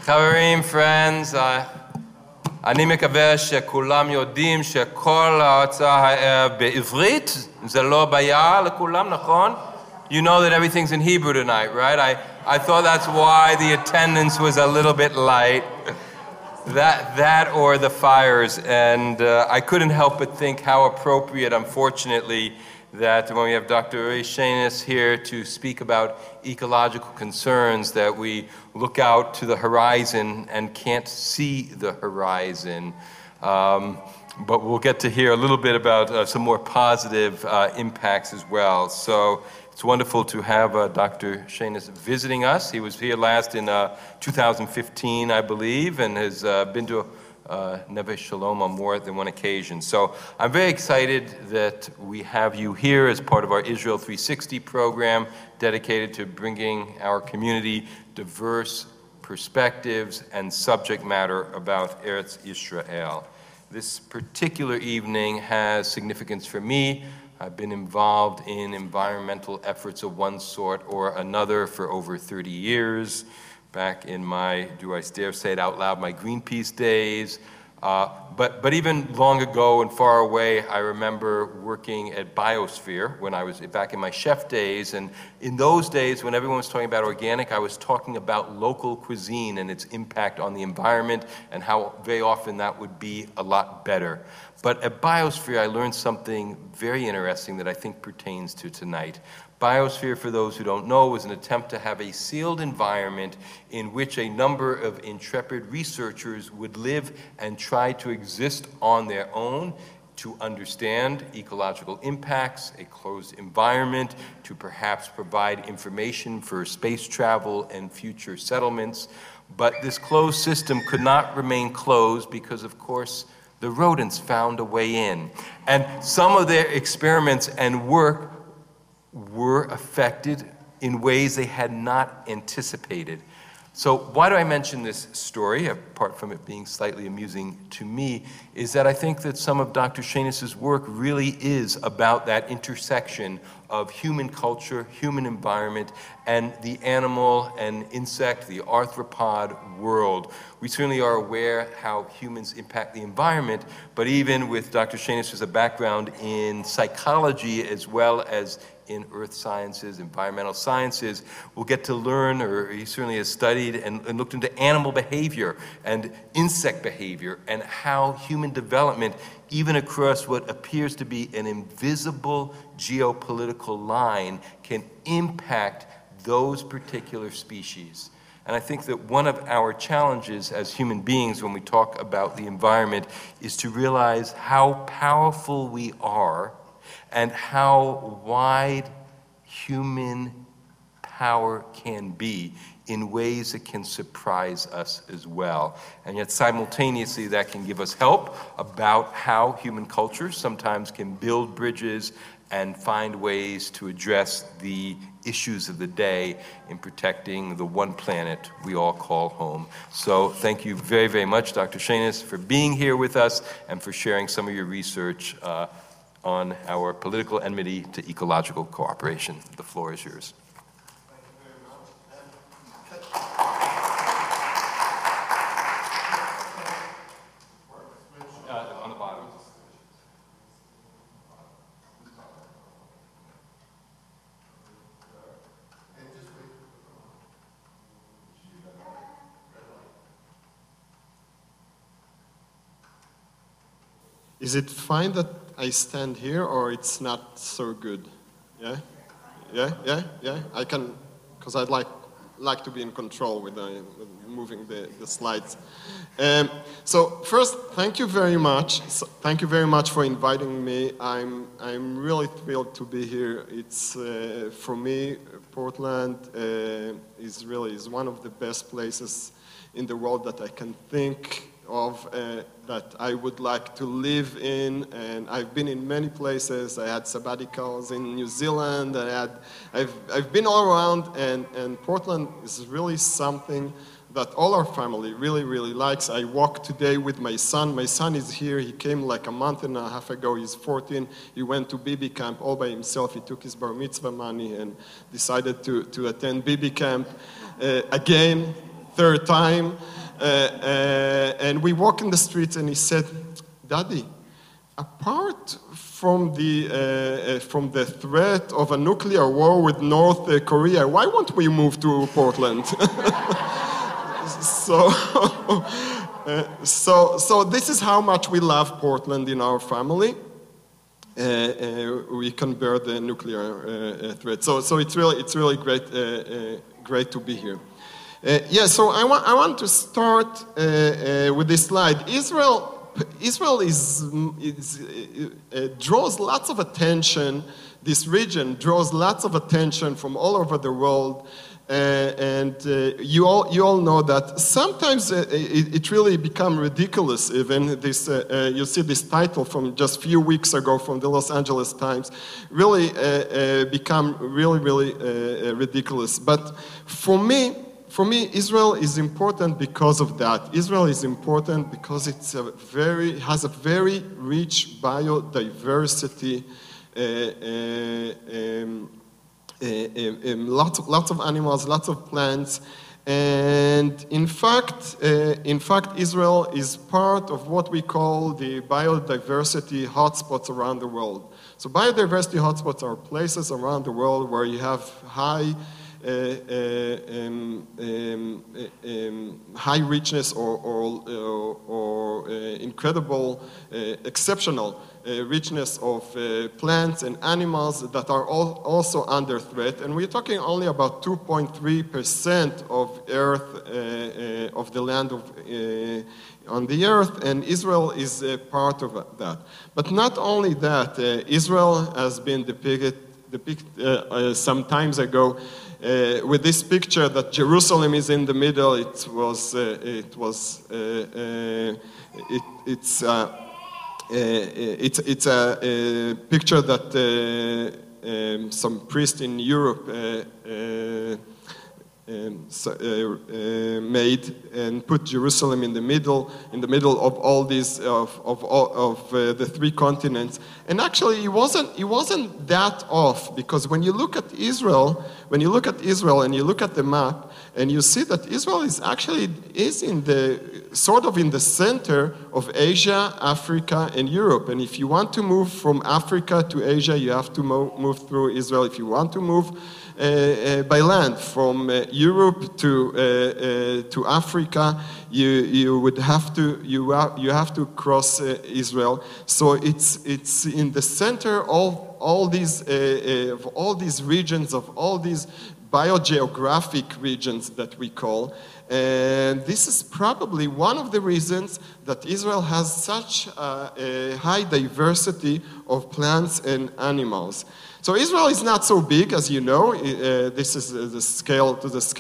חברים, friends, אני מקווה שכולם יודעים שכל ההרצאה בעברית, זה לא בעיה לכולם, נכון? You know that everything's in Hebrew tonight, right? I thought that's why the attendance was a little bit light. That or the fires, and I couldn't help but think how appropriate, unfortunately, that when we have Dr. Uri Shenis here to speak about ecological concerns, that we look out to the horizon and can't see the horizon. But we'll get to hear a little bit about some more positive impacts as well. So it's wonderful to have Dr. Shenis visiting us. He was here last in 2015, I believe, and has been to Neve Shalom on more than one occasion. So I'm very excited that we have you here as part of our Israel 360 program dedicated to bringing our community diverse perspectives and subject matter about Eretz Yisrael. This particular evening has significance for me. I've been involved in environmental efforts of one sort or another for over 30 years. Back in my, do I dare say it out loud, my Greenpeace days. But even long ago and far away, I remember working at Biosphere when I was back in my chef days. And in those days, when everyone was talking about organic, I was talking about local cuisine and its impact on the environment and how very often that would be a lot better. But at Biosphere, I learned something very interesting that I think pertains to tonight. Biosphere, for those who don't know, was an attempt to have a sealed environment in which a number of intrepid researchers would live and try to exist on their own to understand ecological impacts, a closed environment, to perhaps provide information for space travel and future settlements. But this closed system could not remain closed because, of course, the rodents found a way in. And some of their experiments and work were affected in ways they had not anticipated. So why do I mention this story, apart from it being slightly amusing to me, is that I think that some of Dr. Shenis's work really is about that intersection of human culture, human environment, and the animal and insect, the arthropod world. We certainly are aware how humans impact the environment, but even with Dr. Shenis as a background in psychology as well as in earth sciences, environmental sciences, we'll get to learn, or he certainly has studied and looked into animal behavior and insect behavior and how human development, even across what appears to be an invisible geopolitical line, can impact those particular species. And I think that one of our challenges as human beings when we talk about the environment is to realize how powerful we are and how wide human power can be in ways that can surprise us as well. And yet simultaneously that can give us help about how human culture sometimes can build bridges and find ways to address the issues of the day in protecting the one planet we all call home. So thank you very, very much, Dr. Shenis, for being here with us and for sharing some of your research on our political enmity to ecological cooperation. The floor is yours. Thank you very much. On the bottom. Is it fine that I stand here, or it's not so good? Yeah? I can, because I'd like to be in control with moving the slides. So first, thank you very much. Thank you very much for inviting me. I'm really thrilled to be here. It's for me, Portland is one of the best places in the world that I can think of that I would like to live in, and I've been in many places. I had sabbaticals in New Zealand. I've been all around, and Portland is really something that all our family really, really likes. I walked today with my son. My son is here. He came like a month and a half ago. He's 14. He went to BB camp all by himself. He took his bar mitzvah money and decided to attend BB camp again. third time. And we walk in the streets, and he said, "Daddy, apart from the threat of a nuclear war with North Korea, why won't we move to Portland?" So this is how much we love Portland in our family. We can bear the nuclear threat. So it's really great to be here. So I want to start with this slide. Israel draws lots of attention. This region draws lots of attention from all over the world. You all know that sometimes it really become ridiculous. Even this, you see this title from just a few weeks ago from the Los Angeles Times, really become really ridiculous. But for me, Israel is important because of that. Israel is important because it has a very rich biodiversity. Lots of animals, lots of plants, and in fact, Israel is part of what we call the biodiversity hotspots around the world. So biodiversity hotspots are places around the world where you have high richness or incredible, exceptional richness of plants and animals that are also under threat. And we're talking only about 2.3% of Earth, of the land on the Earth, and Israel is part of that. But not only that, Israel has been depicted some times ago with this picture that Jerusalem is in the middle. It's a picture that some priest in Europe made and put Jerusalem in the middle of all these of the three continents. And actually, it wasn't that off, because when you look at Israel and you look at the map, and you see that Israel is in the sort of in the center of Asia, Africa, and Europe. And if you want to move from Africa to Asia, you have to move through Israel. If you want to move by land from Europe to Africa, you have to cross Israel. So it's in the center of all these regions, of all these biogeographic regions that we call. And this is probably one of the reasons that Israel has such a high diversity of plants and animals. So Israel is not so big, as you know. This is the scale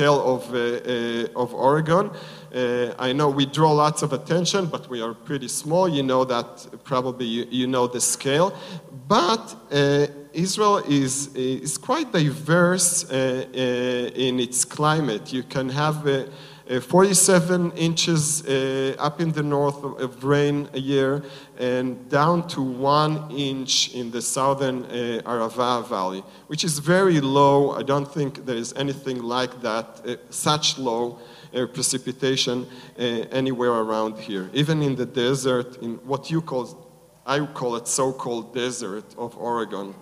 of Oregon. I know we draw lots of attention, but we are pretty small. You know that, probably you know the scale. But Israel is quite diverse in its climate. You can have 47 inches up in the north of rain a year, and down to 1 inch in the southern Arava Valley, which is very low. I don't think there is anything like that, such low precipitation anywhere around here. Even in the desert, in what I call it so-called desert of Oregon.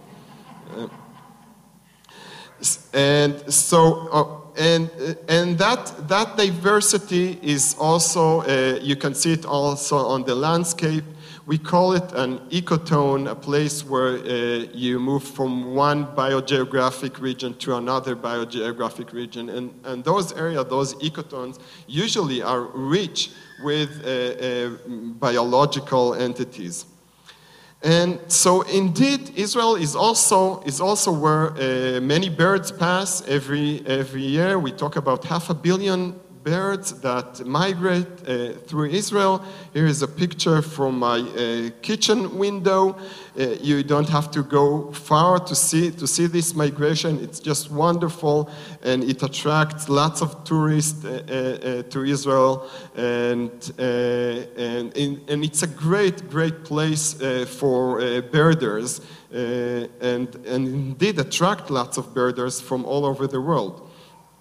And so, and that diversity is also, you can see it also on the landscape. We call it an ecotone, a place where you move from one biogeographic region to another biogeographic region. And those areas, those ecotones, usually are rich with biological entities. And so, indeed, Israel is also where many birds pass every year. We talk about 500 million birds that migrate through Israel. Here is a picture from my kitchen window. You don't have to go far to see this migration. It's just wonderful, and it attracts lots of tourists to Israel, and it's a great place for birders, and indeed attract lots of birders from all over the world.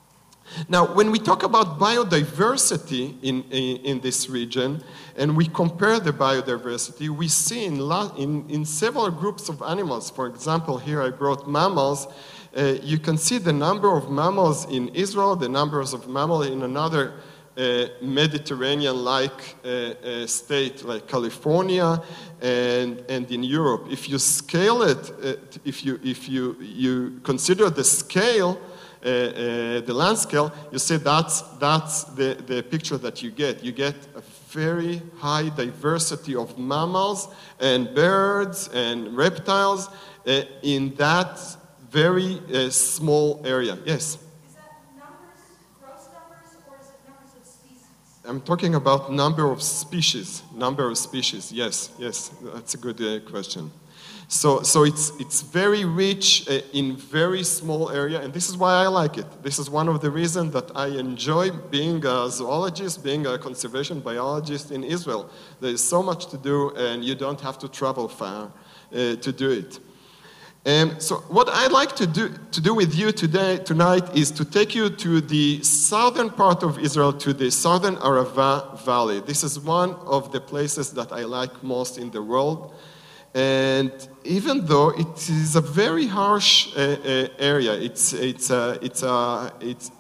Now, when we talk about biodiversity in this region, and we compare the biodiversity, we see in several groups of animals. For example, here I brought mammals. You can see the number of mammals in Israel, the numbers of mammals in another Mediterranean-like state like California and in Europe. If you scale it, if you consider the scale, the land scale, you see that's the picture that you get. You get a very high diversity of mammals and birds and reptiles in that very small area. Yes? Is that numbers, gross numbers, or is it numbers of species? I'm talking about number of species. Number of species, yes, that's a good question. So it's very rich in very small area, and this is why I like it. This is one of the reasons that I enjoy being a zoologist, being a conservation biologist in Israel. There is so much to do, and you don't have to travel far to do it. So what I'd like to do with you tonight is to take you to the southern part of Israel, to the southern Arava Valley. This is one of the places that I like most in the world. And even though it is a very harsh area, it's a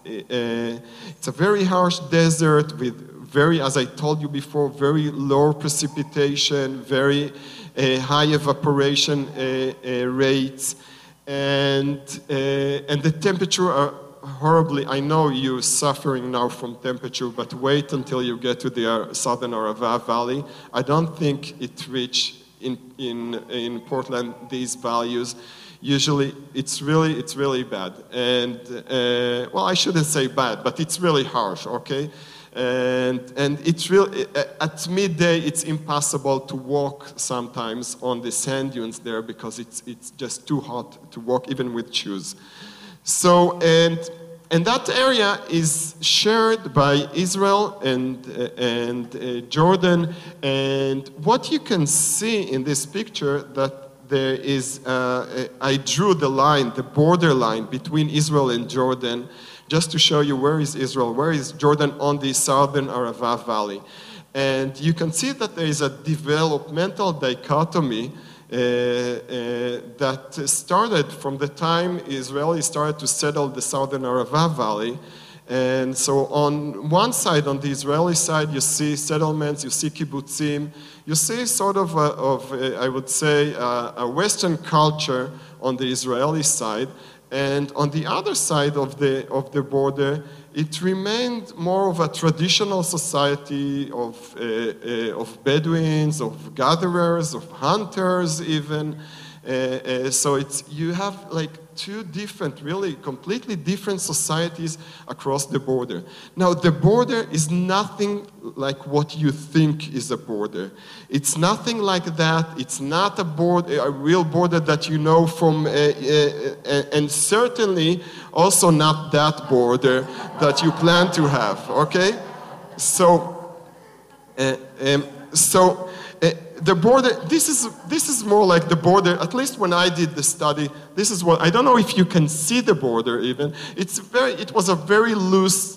very harsh desert with very, as I told you before, very low precipitation, very high evaporation rates, and the temperature are horribly. I know you're suffering now from temperature, but wait until you get to the southern Arava Valley. I don't think it reached in Portland these values. Usually it's really bad, and well, I shouldn't say bad, but it's really harsh, okay? And it's really, at midday it's impossible to walk sometimes on the sand dunes there because it's just too hot to walk even with shoes. So and that area is shared by Israel and Jordan. And what you can see in this picture that there is, I drew the line, the border line between Israel and Jordan, just to show you where is Israel, where is Jordan on the southern Arava Valley. And you can see that there is a developmental dichotomy that started from the time Israelis started to settle the southern Arava Valley. And so on one side, on the Israeli side, you see settlements, you see kibbutzim, you see sort of, I would say, a Western culture on the Israeli side. And on the other side of the border, it remained more of a traditional society of Bedouins, of gatherers, of hunters even. So you have like two different, really completely different societies across the border. Now, the border is nothing like what you think is a border. It's nothing like that. It's not a border, a real border that you know from, and certainly also not that border that you plan to have, okay? So, the border, this is more like the border, at least when I did the study, this is what, I don't know if you can see the border even. It was a very loose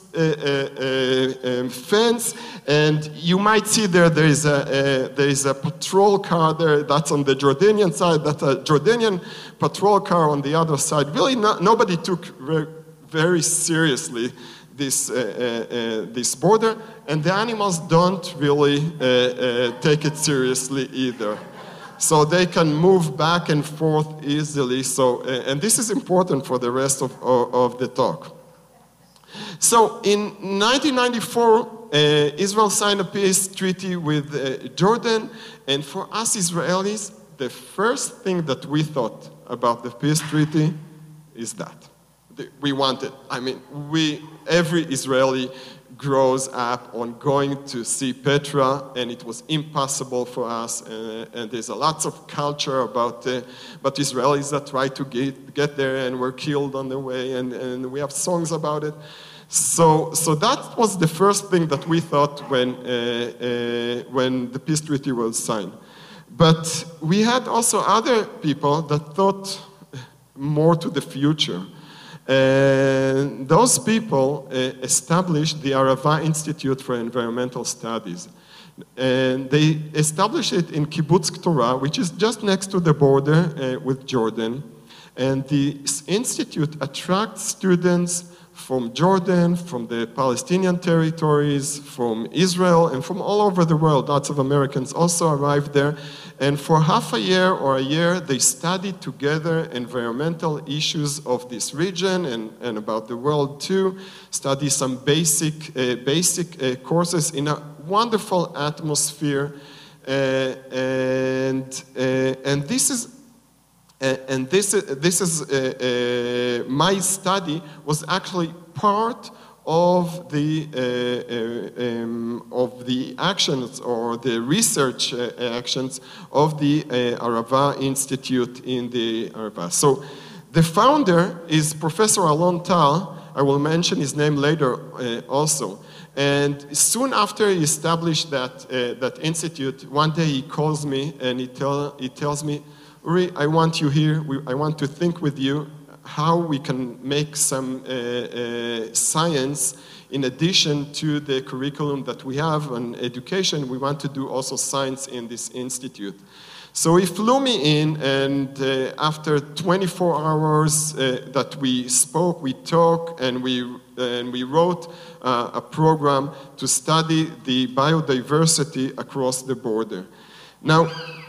fence, and you might see there is a patrol car there, that's on the Jordanian side, that's a Jordanian patrol car on the other side. Really nobody took very seriously this border, and the animals don't really take it seriously either. So they can move back and forth easily. So, and this is important for the rest of the talk. So in 1994, Israel signed a peace treaty with Jordan, and for us Israelis, the first thing that we thought about the peace treaty is that. We want it. I mean, every Israeli grows up on going to see Petra, and it was impossible for us. And there's lots of culture about Israelis that try to get there and were killed on the way, and we have songs about it. So that was the first thing that we thought when the peace treaty was signed. But we had also other people that thought more to the future. And those people established the Arava Institute for Environmental Studies. And they established it in Kibbutz Ktorah, which is just next to the border with Jordan. And the institute attracts students from Jordan, from the Palestinian territories, from Israel, and from all over the world. Lots of Americans also arrived there. And for half a year or a year, they studied together environmental issues of this region and about the world too, study some basic courses in a wonderful atmosphere. And this is my study was actually part of the actions or the research actions of the Arava Institute in the Arava. So the founder is Professor Alon Tal. I will mention his name later also. And soon after he established that institute, one day he calls me and he tells me, Uri, I want you here. I want to think with you how we can make some science in addition to the curriculum that we have on education. We want to do also science in this institute. So he flew me in, and after 24 hours that we spoke, we talked, and we wrote a program to study the biodiversity across the border. Now,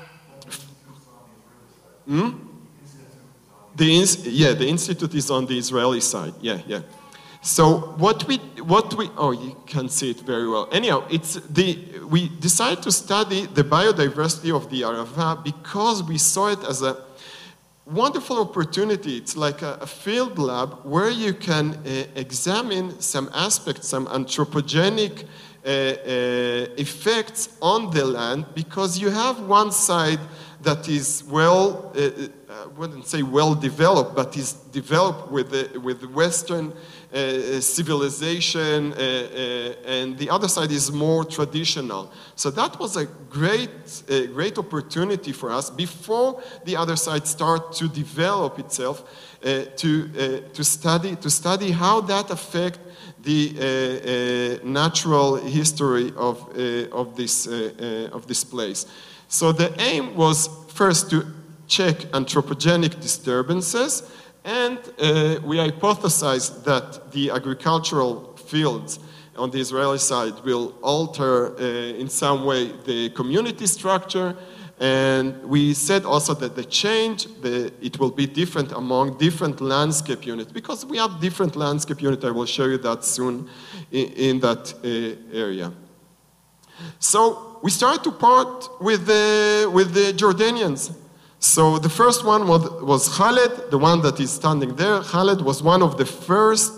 the institute is on the Israeli side. Yeah. So what we you can see it very well. Anyhow, we decided to study the biodiversity of the Arava because we saw it as a wonderful opportunity. It's like a field lab where you can examine some aspects, some anthropogenic effects on the land, because you have one side that is I wouldn't say well developed, but is developed with Western civilization, and the other side is more traditional. So that was a great opportunity for us before the other side start to develop itself, to study how that affect the natural history of this place. So the aim was first to check anthropogenic disturbances, and we hypothesized that the agricultural fields on the Israeli side will alter in some way the community structure, and we said also that it will be different among different landscape units, because we have different landscape units. I will show you that soon in that area. So we started to part with the Jordanians. So the first one was Khaled, the one that is standing there. Khaled was one of the first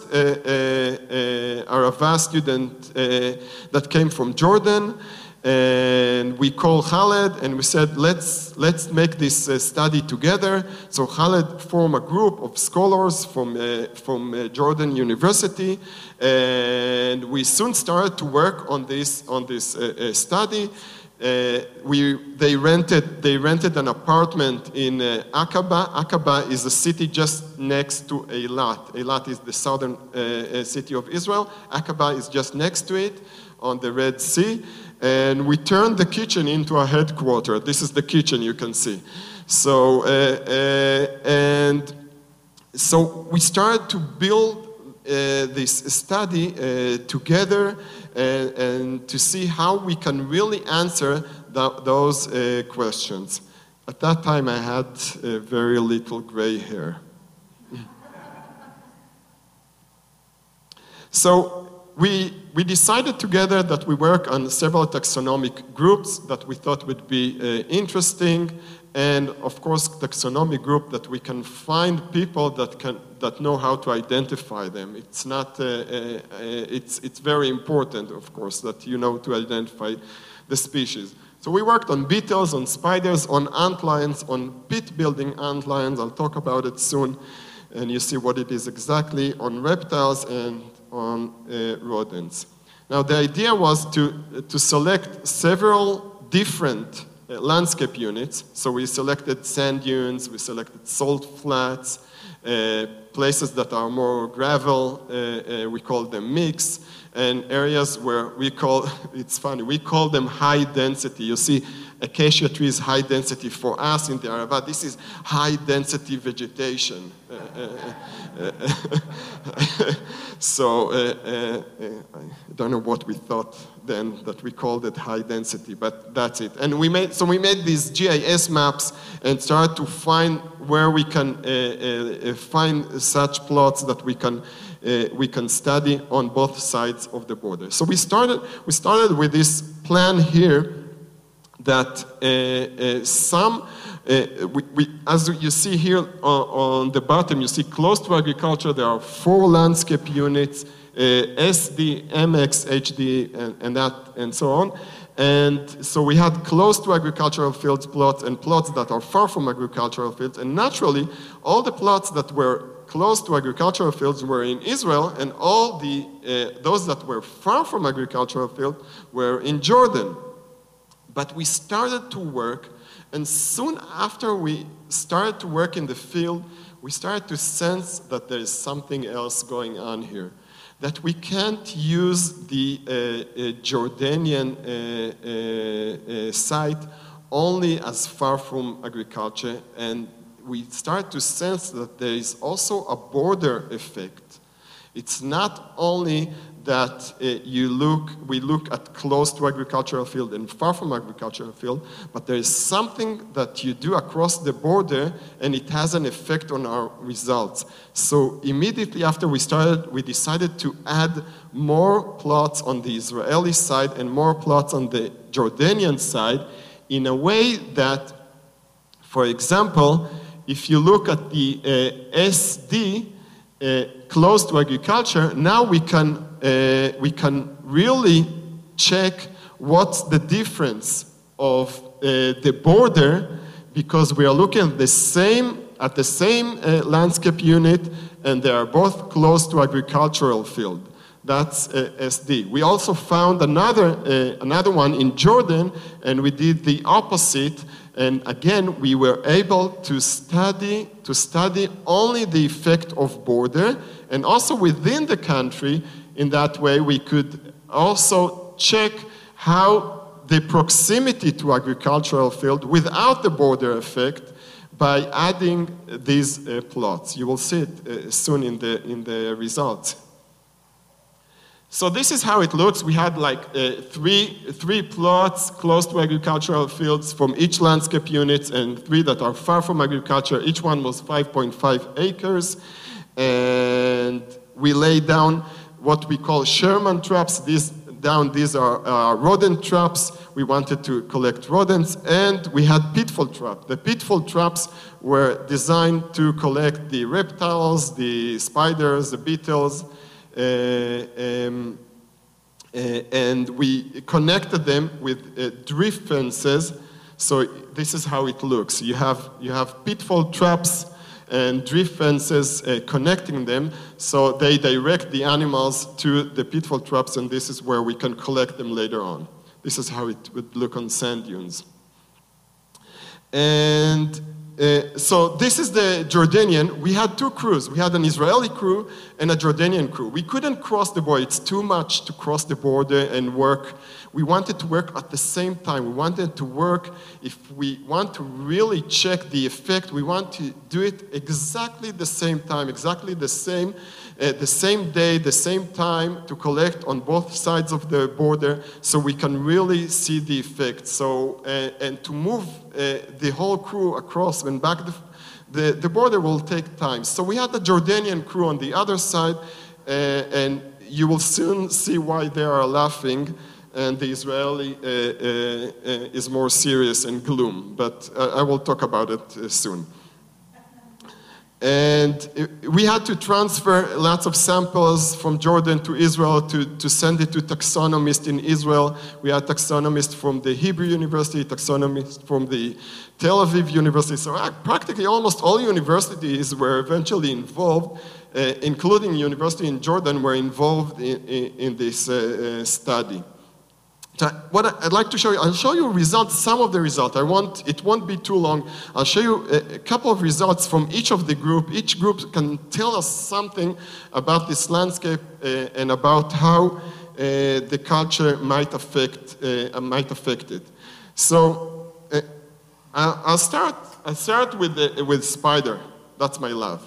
Arava students that came from Jordan. And we called Khaled and we said, let's make this study together. So Khaled formed a group of scholars from Jordan University, and we soon started to work on this study. They rented an apartment in Aqaba. Aqaba is a city just next to Eilat. Eilat is the southern city of Israel. Aqaba is just next to it on the Red Sea. And we turned the kitchen into a headquarters. This is the kitchen you can see. So, so we started to build this study together and to see how we can really answer those questions. At that time, I had very little gray hair. So we decided together that we work on several taxonomic groups that we thought would be interesting, and of course taxonomic group that we can find people that know how to identify them. It's not it's very important, of course, that you know to identify the species. So we worked on beetles, on spiders, on antlions, on pit-building antlions. I'll talk about it soon, and you see what it is exactly, on reptiles and on rodents. Now the idea was to select several different landscape units. So we selected sand dunes, we selected salt flats, places that are more gravel, we call them mix, and areas where we call, it's funny, we call them high density. You see, acacia tree is high density. For us in the Arava, this is high density vegetation. So I don't know what we thought then that we called it high density, but that's it. And we made these GIS maps and started to find where we can find such plots that we can study on both sides of the border. So we started with this plan here that as you see here on the bottom, you see close to agriculture, there are 4 landscape units, SD, MX, HD, and that, and so on. And so we had close to agricultural fields plots and plots that are far from agricultural fields. And naturally, all the plots that were close to agricultural fields were in Israel, and all those that were far from agricultural fields were in Jordan. But we started to work, and soon after we started to work in the field, we started to sense that there is something else going on here. That we can't use the Jordanian site only as far from agriculture, and we start to sense that there is also a border effect. It's not only that we look at close to agricultural field and far from agricultural field, but there is something that you do across the border and it has an effect on our results. So immediately after we decided to add more plots on the Israeli side and more plots on the Jordanian side in a way that, for example, if you look at the SD, close to agriculture, now we can really check what's the difference of the border, because we are looking at the same landscape unit, and they are both close to agricultural field. That's SD. We also found another one in Jordan, and we did the opposite. And again, we were able to study only the effect of border, and also within the country. In that way, we could also check how the proximity to agricultural field without the border effect by adding these plots. You will see it soon in the results. So this is how it looks. We had like three plots close to agricultural fields from each landscape unit, and 3 that are far from agriculture. Each one was 5.5 acres. And we laid down what we call Sherman traps. These are rodent traps. We wanted to collect rodents, and we had pitfall traps. The pitfall traps were designed to collect the reptiles, the spiders, the beetles, and we connected them with drift fences. So this is how it looks. You have pitfall traps and drift fences connecting them, so they direct the animals to the pitfall traps, and this is where we can collect them later on. This is how it would look on sand dunes. And so this is the Jordanian. We had 2 crews. We had an Israeli crew and a Jordanian crew. We couldn't cross the border. It's too much to cross the border and work. We wanted to work at the same time. We wanted to work, if we want to really check the effect, we want to do it exactly the same time, exactly the same day, the same time, to collect on both sides of the border so we can really see the effect. So, and to move the whole crew across and back the border will take time. So we had the Jordanian crew on the other side, and you will soon see why they are laughing, and the Israeli is more serious and gloom, but I will talk about it soon. And we had to transfer lots of samples from Jordan to Israel to send it to taxonomists in Israel. We had taxonomists from the Hebrew University, taxonomists from the Tel Aviv University. So practically almost all universities were eventually involved, including University in Jordan, were involved in this study. So what I'd like to show you, I'll show you results, some of the results. It won't be too long. I'll show you a couple of results from each of the group. Each group can tell us something about this landscape and about how the culture might affect it. So I'll start with spider. That's my love.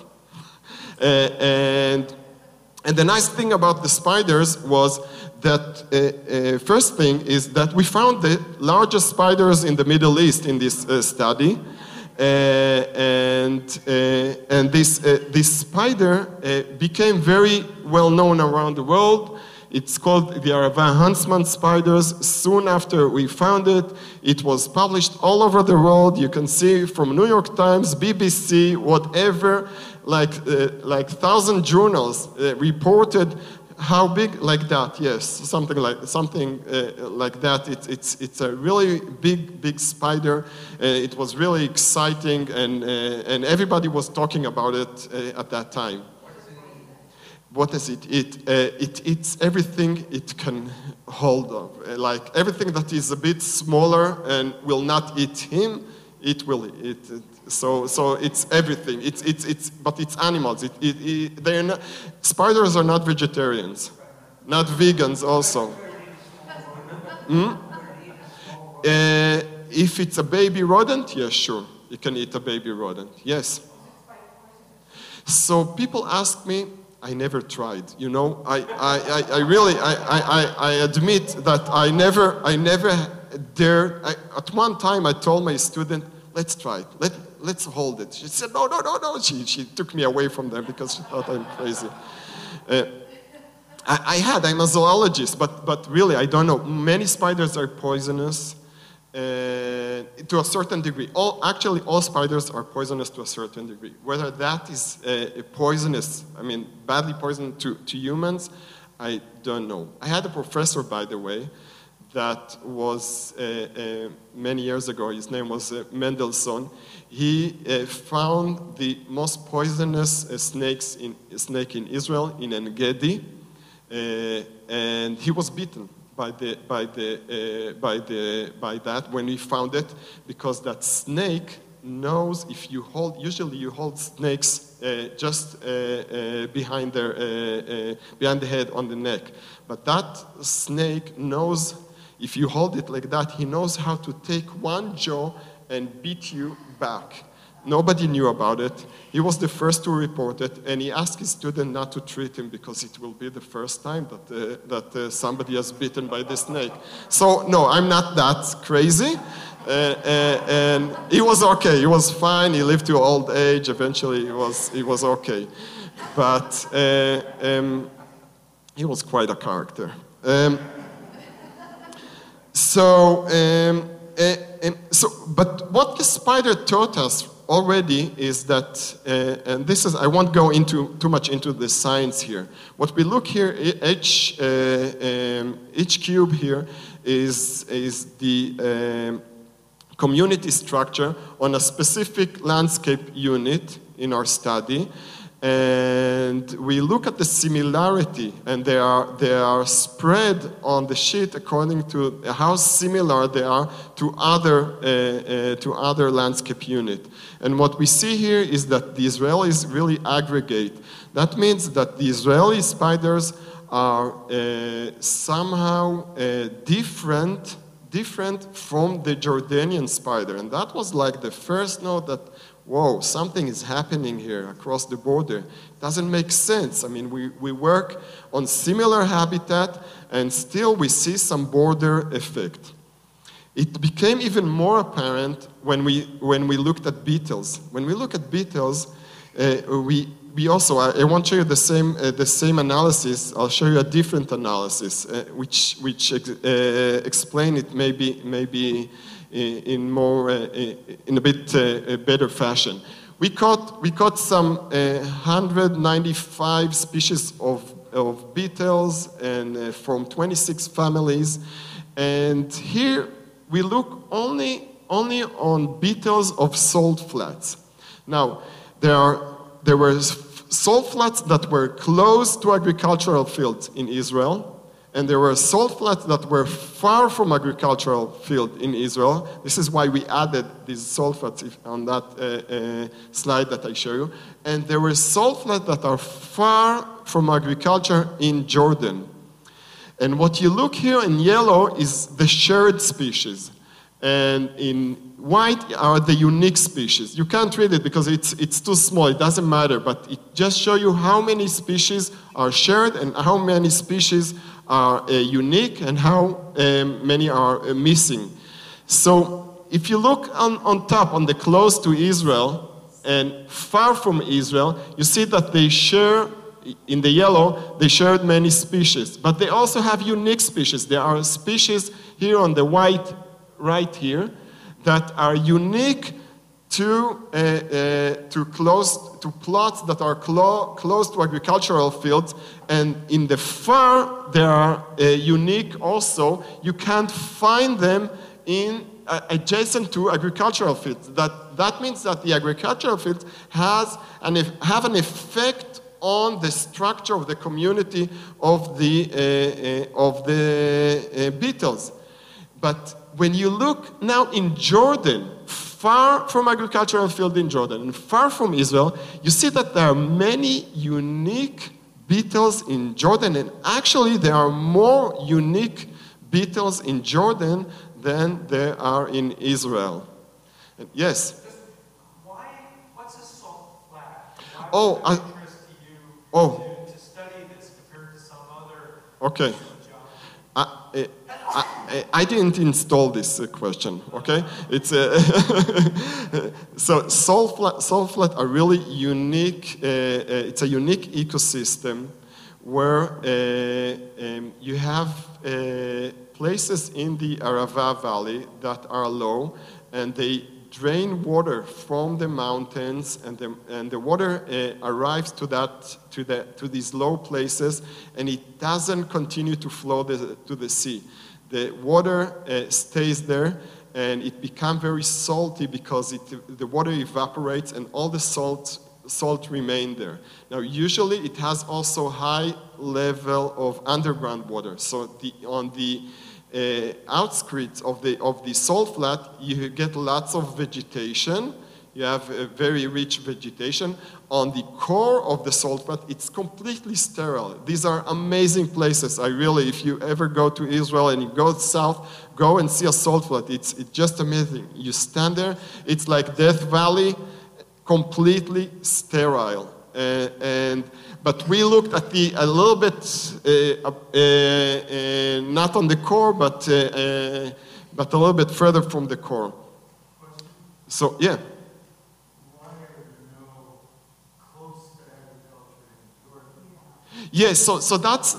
And the nice thing about the spiders was that first thing is that we found the largest spiders in the Middle East in this study, and this spider became very well known around the world. It's called the Arava Huntsman spiders. Soon after we found it, it was published all over the world. You can see from New York Times, BBC, whatever, like 1,000 journals reported how big like that. Yes, something like that. It's a really big spider. It was really exciting, and everybody was talking about it at that time. What does it eat? It eats everything it can hold of. Like everything that is a bit smaller and will not eat him, it will eat it. So it's everything. But it's animals. They're not, spiders are not vegetarians, not vegans also. If it's a baby rodent, yes, sure, you can eat a baby rodent. Yes. So people ask me. I never tried, you know. I really admit that I never dared. At one time, I told my student, "Let's try it. Let's hold it." She said, "No." She took me away from them because she thought I'm crazy. I'm a zoologist, but really, I don't know. Many spiders are poisonous. To a certain degree. All spiders are poisonous to a certain degree. Whether that is poisonous, badly poisonous to humans, I don't know. I had a professor, by the way, that was many years ago. His name was Mendelssohn. He found the most poisonous snake in Israel, in En Gedi, and he was beaten by that when we found it, because that snake knows if you hold. Usually, you hold snakes just behind the head on the neck, but that snake knows if you hold it like that. He knows how to take one jaw and beat you back. Nobody knew about it. He was the first to report it, and he asked his student not to treat him because it will be the first time that somebody has bitten by the snake. So, no, I'm not that crazy. And he was okay. He was fine. He lived to old age. Eventually, he was okay. But he was quite a character. But what the spider taught us already is that, and this is, I won't go too much into the science here. What we look here, each cube here is the community structure on a specific landscape unit in our study. And we look at the similarity, and they are spread on the sheet according to how similar they are to other landscape unit. And what we see here is that the Israelis really aggregate. That means that the Israeli spiders are somehow different from the Jordanian spider. And that was like the first note that, whoa, something is happening here across the border. It doesn't make sense. We work on similar habitat, and still we see some border effect. It became even more apparent when we looked at beetles. When we look at beetles, we also, I won't show you the same analysis. I'll show you a different analysis, which explain it maybe in a bit better fashion. We caught some 195 species of beetles and from 26 families, and here we look only on beetles of salt flats. Now there were salt flats that were close to agricultural fields in Israel, and there were salt flats that were far from agricultural field in Israel. This is why we added these salt flats on that slide that I show you. And there were salt flats that are far from agriculture in Jordan. And what you look here in yellow is the shared species. And in white are the unique species. You can't read it because it's too small, it doesn't matter, but it just shows you how many species are shared and how many species are unique and how many are missing. So if you look on top, on the close to Israel and far from Israel, you see that they share, in the yellow, they shared many species, but they also have unique species. There are species here on the white, right here, that are unique to plots that are close to agricultural fields, and in the far they are unique also. You can't find them in adjacent to agricultural fields. That means that the agricultural field have an effect on the structure of the community of the beetles. But when you look now in Jordan, far from agricultural field in Jordan and far from Israel, you see that there are many unique beetles in Jordan, and actually there are more unique beetles in Jordan than there are in Israel. Yes? What's a salt flat? Oh, Why was it of interest to you to study this compared to some other okay. I didn't install this question, okay? It's so salt flat are really unique. It's a unique ecosystem where you have places in the Arava Valley that are low, and they drain water from the mountains, and the water arrives to these low places, and it doesn't continue to flow to the sea. The water stays there, and it becomes very salty because the water evaporates and all the salt remain there. Now, usually it has also high level of underground water. So on the outskirts of the salt flat, you get lots of vegetation. You have a very rich vegetation. On the core of the salt flat, it's completely sterile. These are amazing places. If you ever go to Israel and you go south, go and see a salt flat. It's just amazing. You stand there, it's like Death Valley, completely sterile. But we looked at a little bit, not on the core, but a little bit further from the core. So, yeah. Yes, so that's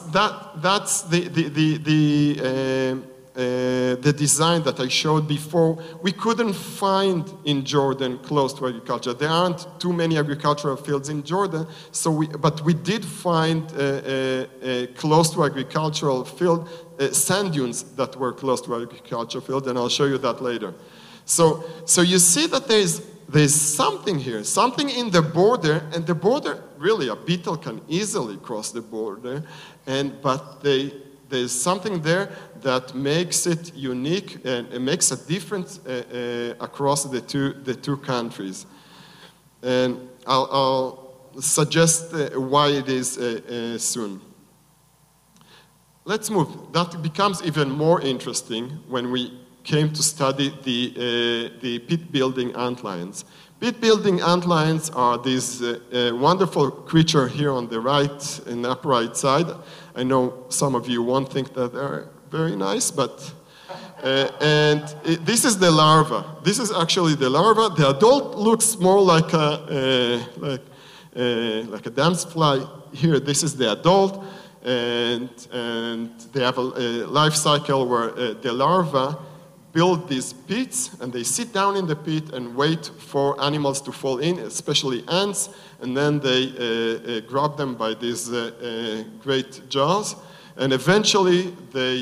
the design that I showed before. We couldn't find in Jordan close to agriculture. There aren't too many agricultural fields in Jordan, but we did find close to agricultural field sand dunes that were close to agricultural field, and I'll show you that later. So you see that there's something here, something in the border, and the border, really, a beetle can easily cross the border, but there's something there that makes it unique and it makes a difference across the two countries. And I'll suggest why it is soon. Let's move. That becomes even more interesting when we came to study the pit building antlions. Pit building antlions are these wonderful creature here on the right and upper right side. I know some of you won't think that they're very nice, but this is the larva. This is actually the larva. The adult looks more like a dance fly. Here, this is the adult, and they have a life cycle where the larva build these pits, and they sit down in the pit and wait for animals to fall in, especially ants, and then they grab them by these great jaws, and eventually they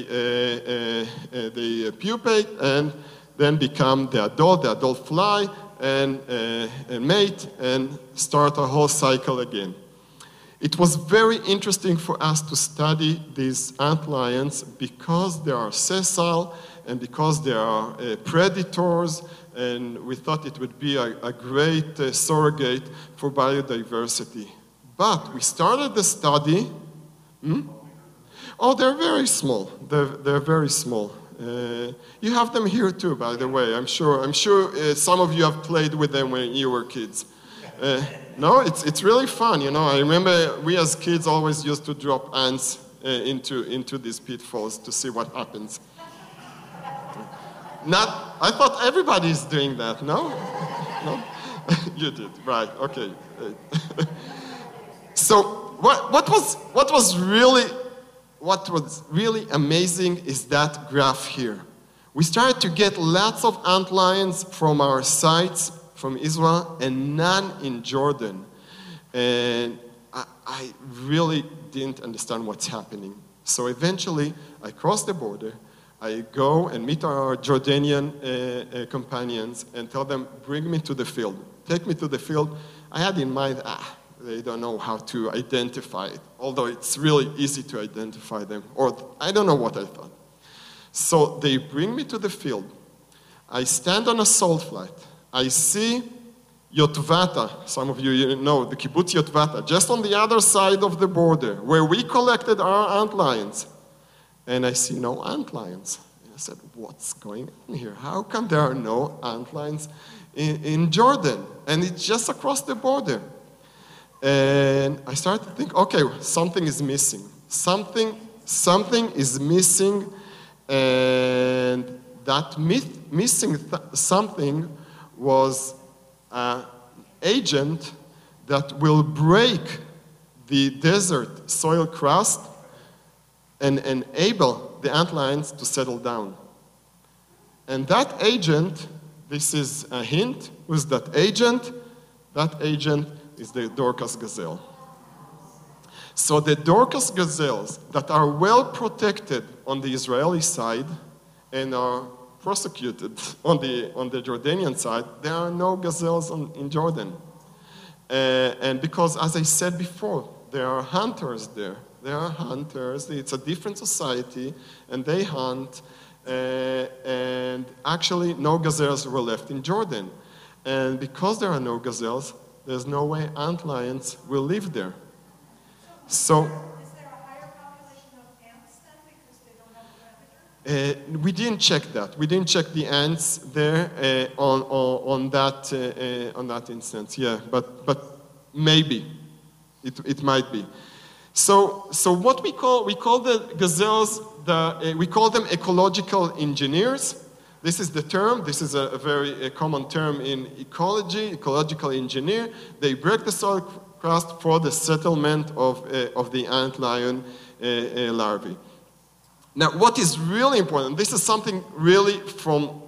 pupate and then become the adult fly, and mate, and start a whole cycle again. It was very interesting for us to study these antlions because they are sessile and because they are predators, and we thought it would be a great surrogate for biodiversity. But we started the study. Oh, they're very small. They're very small. You have them here too, by the way. I'm sure some of you have played with them when you were kids. No, it's really fun. You know, I remember we as kids always used to drop ants into these pitfalls to see what happens. I thought everybody's doing that. No, no, you did, right? Okay. So what was really amazing is that graph here. We started to get lots of antlions from our sites from Israel and none in Jordan. And I really didn't understand what's happening. So eventually, I crossed the border. I go and meet our Jordanian companions and tell them, bring me to the field. Take me to the field. I had in mind, they don't know how to identify it, although it's really easy to identify them, or I don't know what I thought. So they bring me to the field. I stand on a salt flat. I see Yotvata, some of you know, the kibbutz Yotvata, just on the other side of the border, where we collected our antlions. And I see no antlions. And I said, what's going on here? How come there are no antlions in Jordan? And it's just across the border. And I started to think, okay, something is missing. Something is missing, and that missing something was an agent that will break the desert soil crust and enable the antlions to settle down. And that agent, this is a hint, who's that agent? That agent is the Dorcas gazelle. So the Dorcas gazelles that are well protected on the Israeli side and are prosecuted on the Jordanian side, there are no gazelles in Jordan. And because, as I said before, there are hunters there. There are hunters. It's a different society, and they hunt. And actually, no gazelles were left in Jordan. And because there are no gazelles, there's no way antlions will live there. So, Is there a higher population of ants then because they don't have a predator? we didn't check that. We didn't check the ants there on that instance. Yeah, but maybe it might be. So what we call the gazelles, we call them ecological engineers. This is the term. This is a very common term in ecology, ecological engineer. They break the soil crust for the settlement of the antlion larvae. Now, what is really important, this is something really from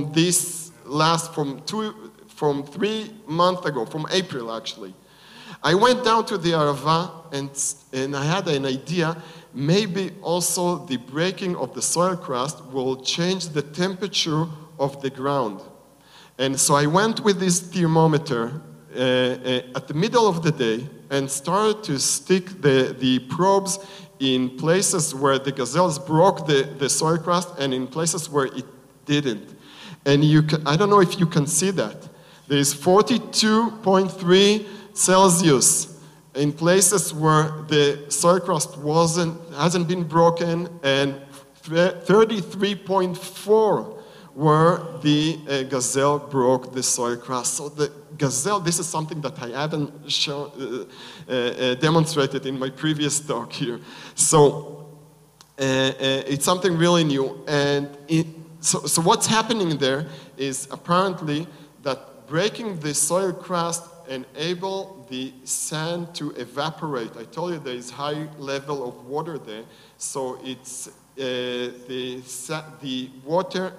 3 months ago, from April actually. I went down to the Arava and I had an idea, maybe also the breaking of the soil crust will change the temperature of the ground. And so I went with this thermometer at the middle of the day and started to stick the probes in places where the gazelles broke the soil crust and in places where it didn't. And I don't know if you can see that. There is 42.3 Celsius in places where the soil crust hasn't been broken, and 33.4 where the gazelle broke the soil crust. So the gazelle, this is something that I haven't demonstrated in my previous talk here. So it's something really new. And so what's happening there is apparently that breaking the soil crust enable the sand to evaporate. I told you there is high level of water there, so it's the water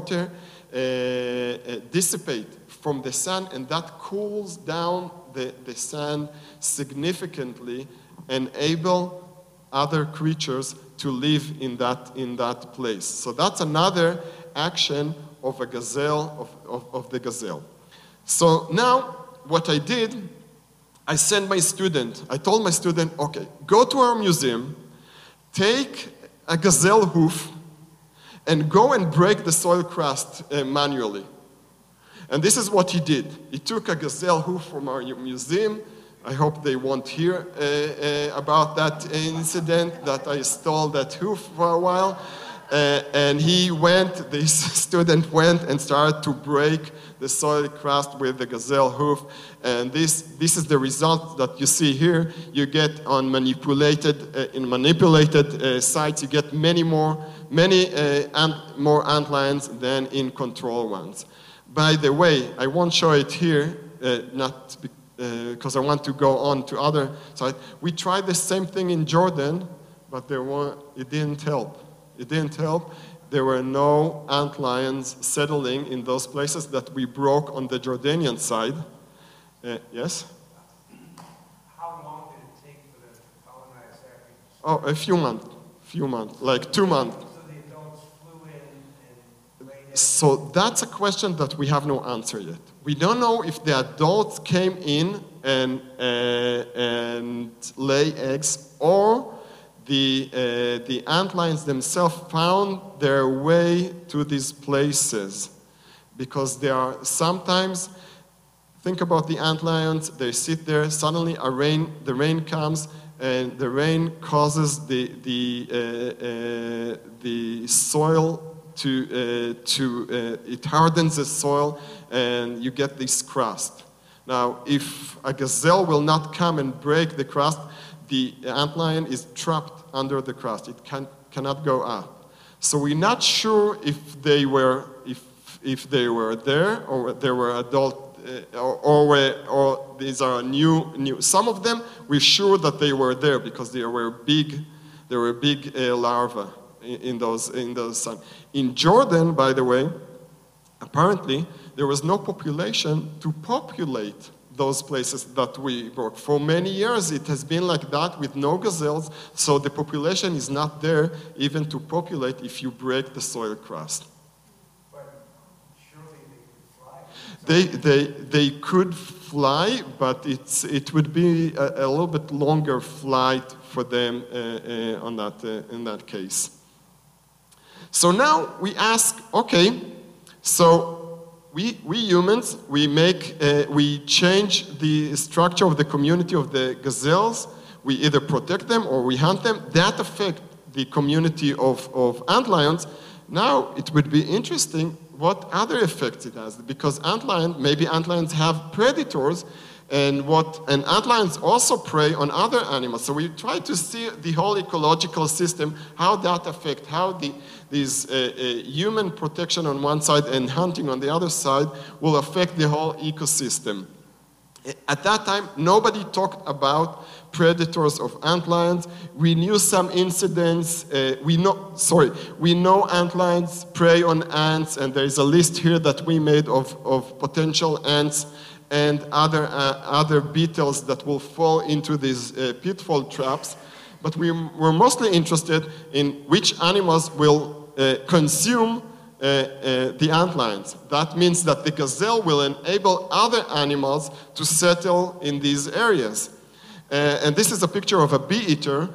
dissipate from the sand, and that cools down the sand significantly, enable other creatures to live in that place. So that's another action of a gazelle, of the gazelle. So now what I did I told my student, okay, go to our museum, take a gazelle hoof, and go and break the soil crust manually. And this is what he did. He took a gazelle hoof from our museum. I hope they won't hear about that incident that I stole that hoof for a while. And this student went and started to break the soil crust with the gazelle hoof. And this is the result that you see here. You get on manipulated sites, you get many more antlions than in control ones. By the way, I won't show it here, not because I want to go on to other sites. We tried the same thing in Jordan, but it didn't help. It didn't help. There were no antlions settling in those places that we broke on the Jordanian side. Yes? How long did it take for them to colonize after? Oh, a few months, like 2 months. So the adults flew in and laid eggs? So that's a question that we have no answer yet. We don't know if the adults came in and lay eggs, or the antlions themselves found their way to these places, because they are sometimes. Think about the antlions. They sit there. Suddenly, the rain comes, and the rain causes the soil it hardens the soil, and you get this crust. Now, if a gazelle will not come and break the crust, the antlion is trapped under the crust. It cannot go up. So we're not sure if they were there, or they were adult, or these are new. Some of them we're sure that they were there because they were big larvae in those. In Jordan, by the way, apparently there was no population to populate those places that we broke. For many years it has been like that with no gazelles, so the population is not there even to populate if you break the soil crust. But surely they could fly. They could fly, but it would be a little bit longer flight for them in that case. So now we ask, okay, so we humans, we change the structure of the community of the gazelles. We either protect them or we hunt them. That affects the community of antlions. Now it would be interesting what other effects it has, because maybe antlions have predators, and antlions also prey on other animals. So we try to see the whole ecological system, how that affects, how these human protection on one side and hunting on the other side will affect the whole ecosystem. At that time, nobody talked about predators of antlions. We knew some incidents. We know antlions prey on ants, and there is a list here that we made of potential ants and other beetles that will fall into these pitfall traps. But we were mostly interested in which animals will consume the antlions. That means that the gazelle will enable other animals to settle in these areas. And this is a picture of a bee-eater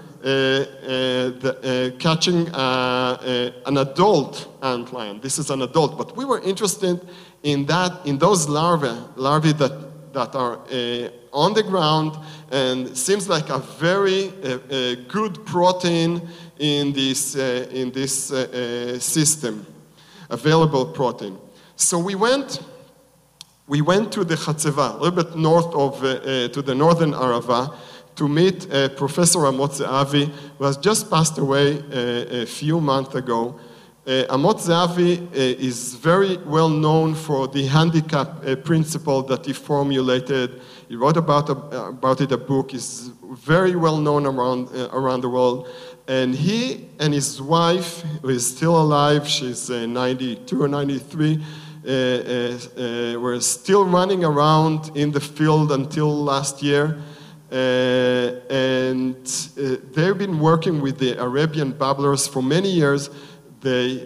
catching an adult antlion. This is an adult, but we were interested in those larvae that are on the ground, and seems like a very good protein in this system, available protein. So we went to the Chatzeva, a little bit north of to the northern Arava, to meet Professor Amot Ze'avi, who has just passed away a few months ago. Amot Ze'avi is very well known for the handicap principle that he formulated. He wrote about it a book. It's very well known around the world. And he and his wife, who is still alive, she's 92 or 93, were still running around in the field until last year. And they've been working with the Arabian babblers for many years. They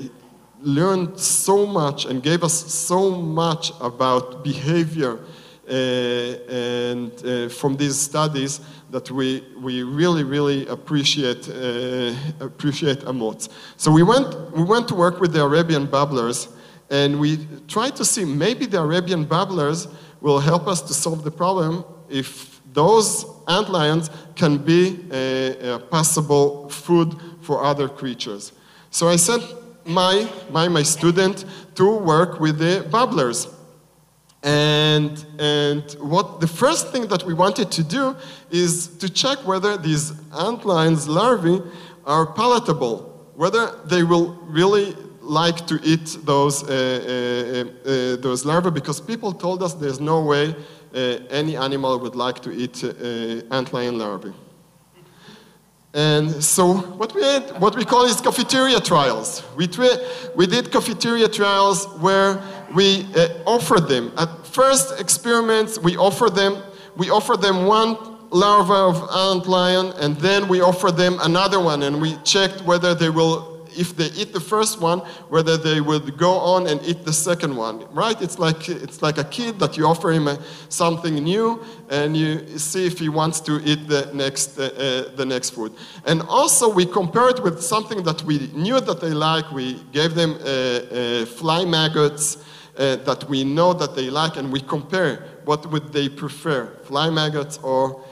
learned so much and gave us so much about behavior from these studies that we really appreciate Amotz. So we went to work with the Arabian babblers, and we tried to see maybe the Arabian babblers will help us to solve the problem if those antlions can be a possible food for other creatures. So I sent my student to work with the babblers. And what the first thing that we wanted to do is to check whether these antlions larvae are palatable, whether they will really like to eat those larvae, because people told us there's no way any animal would like to eat antlion larvae. And so what we call is cafeteria trials. We did cafeteria trials where we offered them. At first experiments, we offered them one larva of antlion, and then we offered them another one, and we checked whether they will, if they eat the first one, whether they would go on and eat the second one, right? It's like a kid that you offer him something new, and you see if he wants to eat the next food. And also we compared with something that we knew that they like. We gave them fly maggots that we know that they like, and we compare what would they prefer, fly maggots or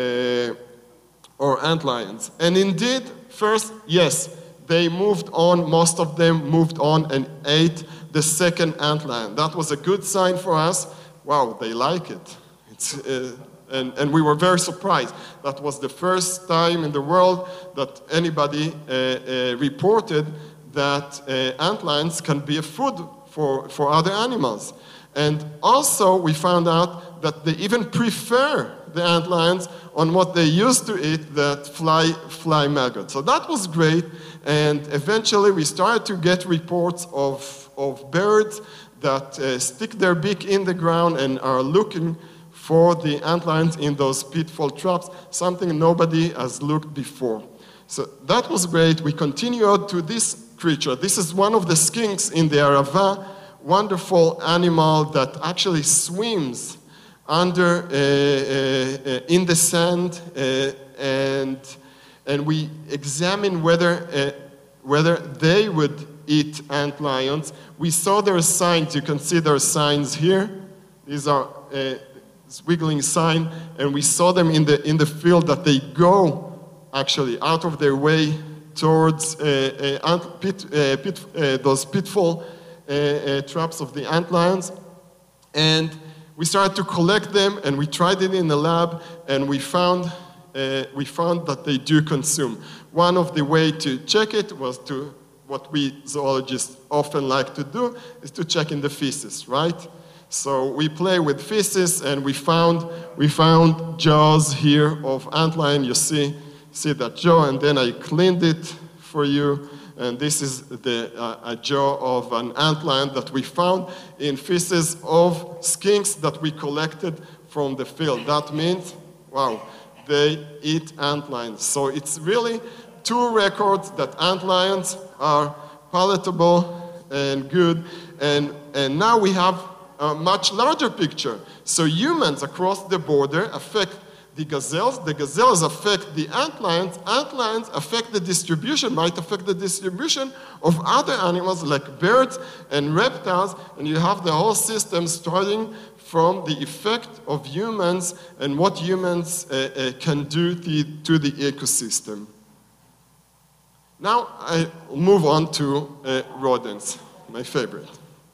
antlions. And indeed, first, yes, they moved on, most of them moved on and ate the second antlion. That was a good sign for us. Wow, they like it. And we were very surprised. That was the first time in the world that anybody reported that antlions can be a food for other animals. And also we found out that they even prefer the antlions on what they used to eat, that fly maggot. So that was great. And eventually we started to get reports of birds that stick their beak in the ground and are looking for the antlions in those pitfall traps, something nobody has looked before. So that was great. We continued to this creature. This is one of the skinks in the Arava, wonderful animal that actually swims under in the sand, and we examine whether they would eat antlions. We saw their signs. You can see their signs here. These are wiggling sign, and we saw them in the field that they go actually out of their way towards those pitfall traps of the antlions. And we started to collect them, and we tried it in the lab, and we found that they do consume. One of the way to check it was to, what we zoologists often like to do, is to check in the feces, right? So we play with feces, and we found jaws here of antlion. You see that jaw, and then I cleaned it for you. And this is a jaw of an antlion that we found in feces of skinks that we collected from the field. That means, wow, they eat antlions. So it's really two records that antlions are palatable and good. And now we have a much larger picture. So humans across the border affect the gazelles affect the antlions affect the distribution, might affect the distribution of other animals like birds and reptiles, and you have the whole system starting from the effect of humans and what humans can do to the ecosystem. Now I move on to rodents, my favorite.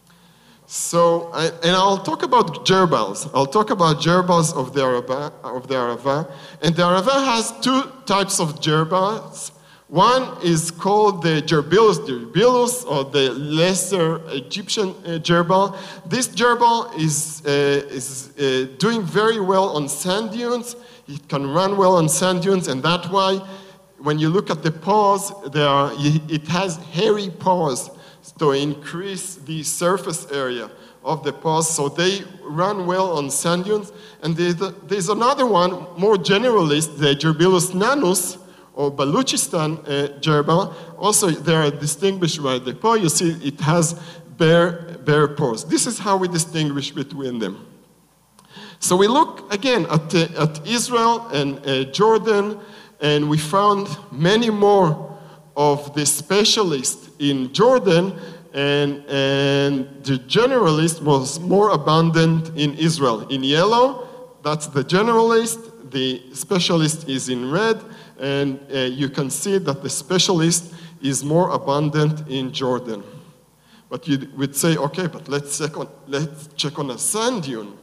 So, and I'll talk about gerbils. I'll talk about gerbils of the Arava. And the Arava has two types of gerbils. One is called the Gerbilus, or the lesser Egyptian gerbil. This gerbil is doing very well on sand dunes. It can run well on sand dunes, and that's why when you look at the paws, it has hairy paws to increase the surface area of the paws, so they run well on sand dunes. And there's another one, more generalist, the Gerbilus nanus, or Baluchistan gerbil. Also, they are distinguished by the paw. You see, it has bare paws. This is how we distinguish between them. So we look again at Israel and Jordan, and we found many more of the specialists in Jordan, and the generalist was more abundant in Israel. In yellow, that's the generalist, the specialist is in red, and you can see that the specialist is more abundant in Jordan. But you would say, okay, but let's check on a sand dune.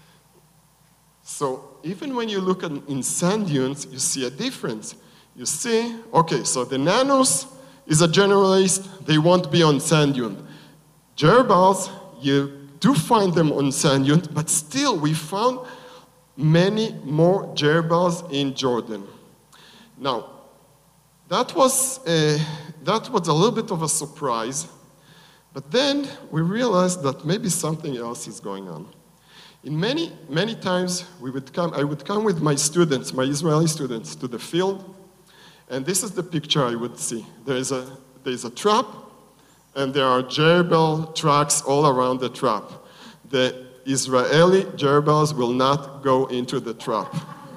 So even when you look in sand dunes, you see a difference. You see, okay, so the Nanus is a generalist, they won't be on sand dune. Gerbils, you do find them on sand dunes, but still we found many more gerbils in Jordan. Now, that was a little bit of a surprise, but then we realized that maybe something else is going on. In many times, I would come with my students, my Israeli students, to the field, and this is the picture I would see. There's a trap, and there are gerbil tracks all around the trap. The Israeli gerbils will not go into the trap.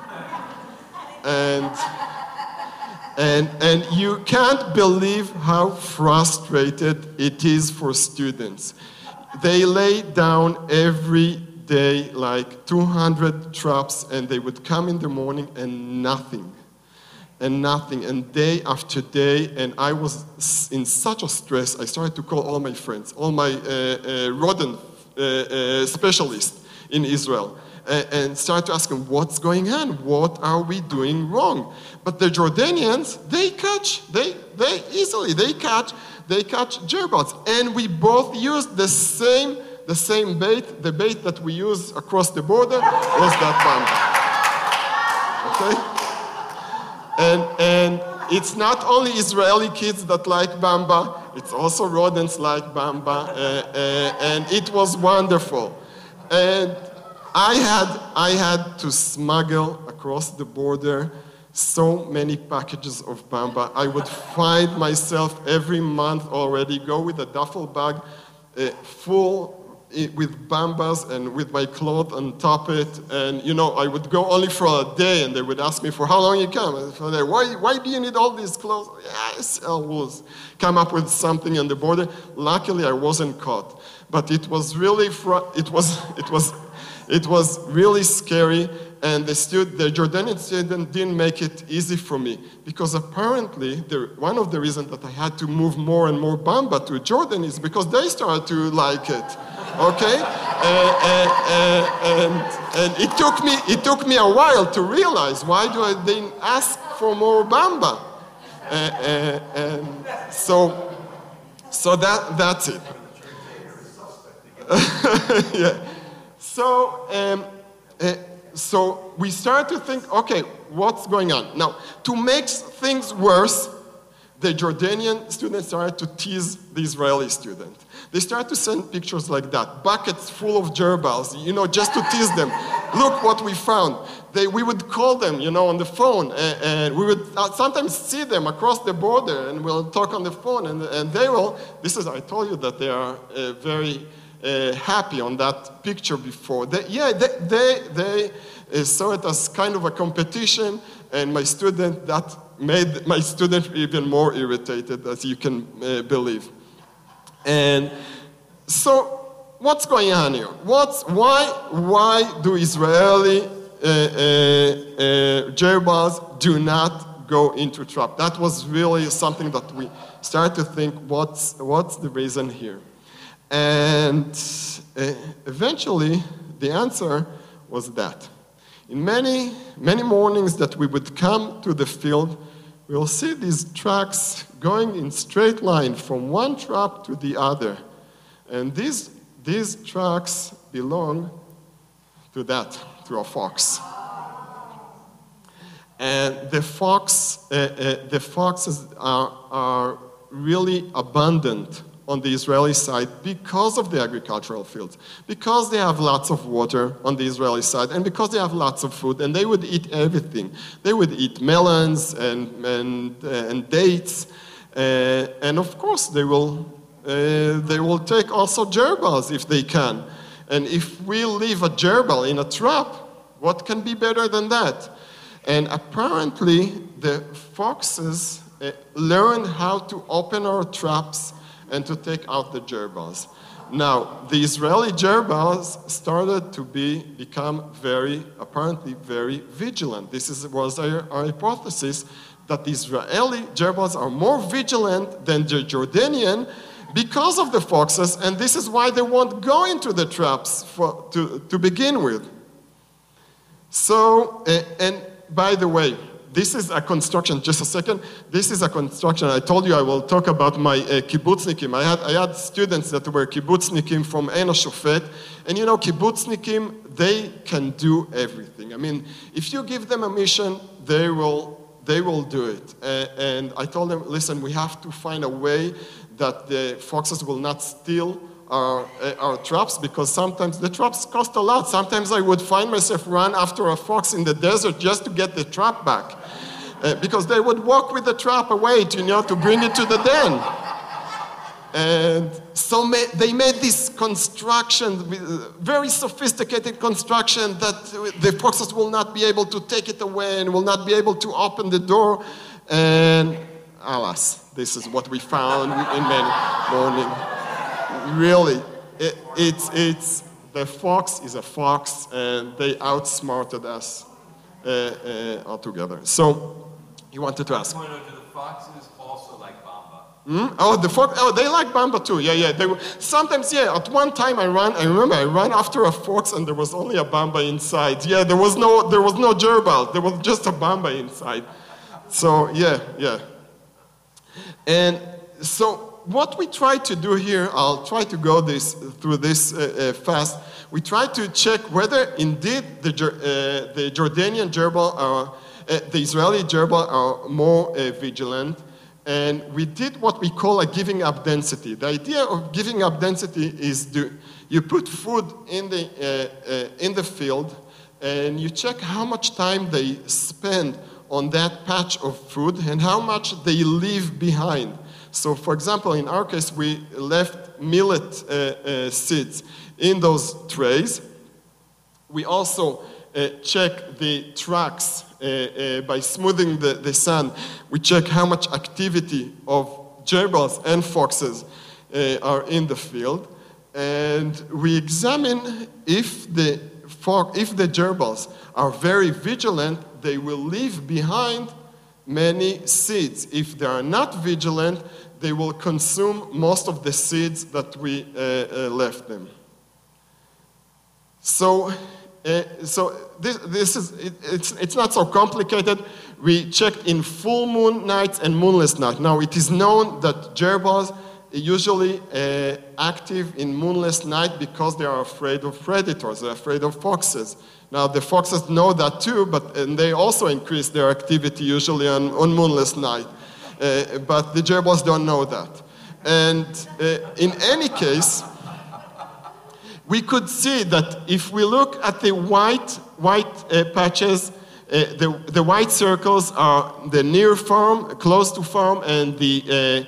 And you can't believe how frustrated it is for students. They lay down every day like 200 traps, and they would come in the morning and nothing, and day after day, and I was in such a stress, I started to call all my friends, all my rodent specialists in Israel, and started to ask them, what's going on? What are we doing wrong? But the Jordanians, they catch gerbils, and we both used the same bait. The bait that we use across the border was that bamba. Okay? And it's not only Israeli kids that like bamba, it's also rodents like bamba, and it was wonderful. And I had to smuggle across the border so many packages of bamba. I would find myself every month already go with a duffel bag full with bambas and with my cloth on top it, and I would go only for a day, and they would ask me for how long you come. And why do you need all these clothes? Yes, I will come up with something on the border. Luckily, I wasn't caught, but it was really it was really scary, and the Jordanian student didn't make it easy for me, because apparently one of the reasons that I had to move more and more bamba to Jordan is because they started to like it. Okay, and it took me a while to realize why they ask for more bamba, and so that's it. Yeah. So we start to think, okay, what's going on? Now, to make things worse, the Jordanian students started to tease the Israeli student. They started to send pictures like that, buckets full of gerbils, just to tease them. Look what we found. We would call them, on the phone, and we would sometimes see them across the border, and we'll talk on the phone, and they will, I told you that they are very happy on that picture before. They saw it as kind of a competition, and that made my student even more irritated, as you can believe. And so, what's going on here? Why do Israeli gerbils do not go into trap? That was really something that we started to think, what's the reason here? And eventually, the answer was that. In many mornings that we would come to the field, we'll see these tracks going in straight line from one trap to the other. And these tracks belong to a fox. And the foxes are really abundant on the Israeli side because of the agricultural fields, because they have lots of water on the Israeli side, and because they have lots of food, and they would eat everything. They would eat melons and dates, and of course they will take also gerbils if they can. And if we leave a gerbil in a trap, what can be better than that? And apparently, the foxes learn how to open our traps and to take out the gerbils. Now, the Israeli gerbils started to become apparently very vigilant. This was our hypothesis, that the Israeli gerbils are more vigilant than the Jordanian because of the foxes, and this is why they won't go into the traps to begin with. So, and by the way, this is a construction, just a second. This is a construction. I told you I will talk about my kibbutznikim. I had students that were kibbutznikim from Ein HaShofet. And you know, kibbutznikim, they can do everything. I mean, if you give them a mission, they will do it. And I told them, listen, we have to find a way that the foxes will not steal our traps, because sometimes the traps cost a lot. Sometimes I would find myself run after a fox in the desert just to get the trap back. Because they would walk with the trap away to bring it to the den. And so they made this construction, very sophisticated construction, that the foxes will not be able to take it away and will not be able to open the door. And alas, this is what we found in many morning. Really, it's the fox is a fox, and they outsmarted us altogether. So, you wanted to ask? Do the foxes also like Bamba? Oh, the fox. Oh, they like Bamba too. Yeah. Sometimes, yeah. At one time, I remember I ran after a fox, and there was only a Bamba inside. Yeah, there was no gerbil. There was just a Bamba inside. So yeah. And so, what we try to do here, I'll try to go through this fast. We try to check whether indeed the Jordanian gerbil the Israeli gerbil are more vigilant. And we did what we call a giving up density. The idea of giving up density is you put food in the field, and you check how much time they spend on that patch of food and how much they leave behind. So, for example, in our case, we left millet seeds in those trays. We also check the tracks by smoothing the sand. We check how much activity of gerbils and foxes are in the field. And we examine if the gerbils are very vigilant, they will leave behind many seeds. If they are not vigilant, they will consume most of the seeds that we left them. So this is it's not so complicated. We checked in full moon nights and moonless nights. Now it is known that gerbils are usually active in moonless night because they are afraid of predators. They're afraid of foxes. Now the foxes know that too, and they also increase their activity usually on moonless night. But the gerbils don't know that. And in any case, we could see that if we look at the white patches, the white circles are the near farm, close to farm, and the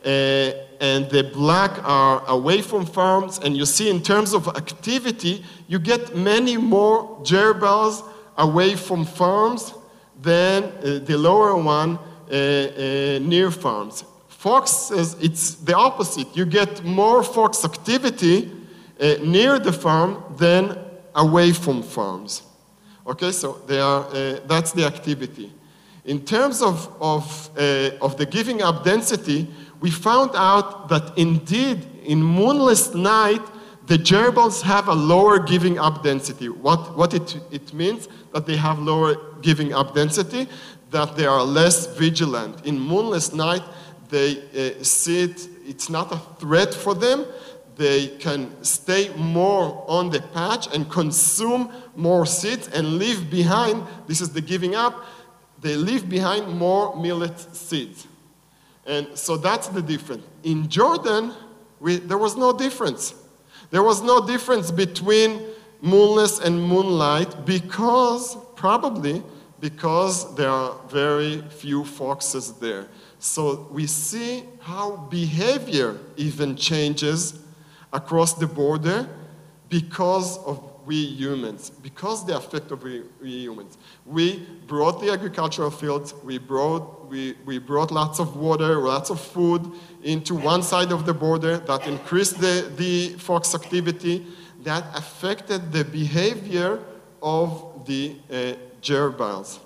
black are away from farms. And you see in terms of activity, you get many more gerbils away from farms than the lower one near farms. Foxes, it's the opposite. You get more fox activity near the farm than away from farms. Okay, so that's the activity. In terms of the giving up density, we found out that indeed in moonless night, the gerbils have a lower giving up density. What it means that they have lower giving up density, that they are less vigilant. In moonless night, they it's not a threat for them. They can stay more on the patch and consume more seeds and leave behind, this is the giving up, they leave behind more millet seeds. And so that's the difference. In Jordan, there was no difference. There was no difference between moonless and moonlight probably because there are very few foxes there. So we see how behavior even changes across the border because of we humans, because the effect of we humans. We brought the agricultural fields, we brought lots of water, lots of food into one side of the border that increased the fox activity, that affected the behavior of the gerbils.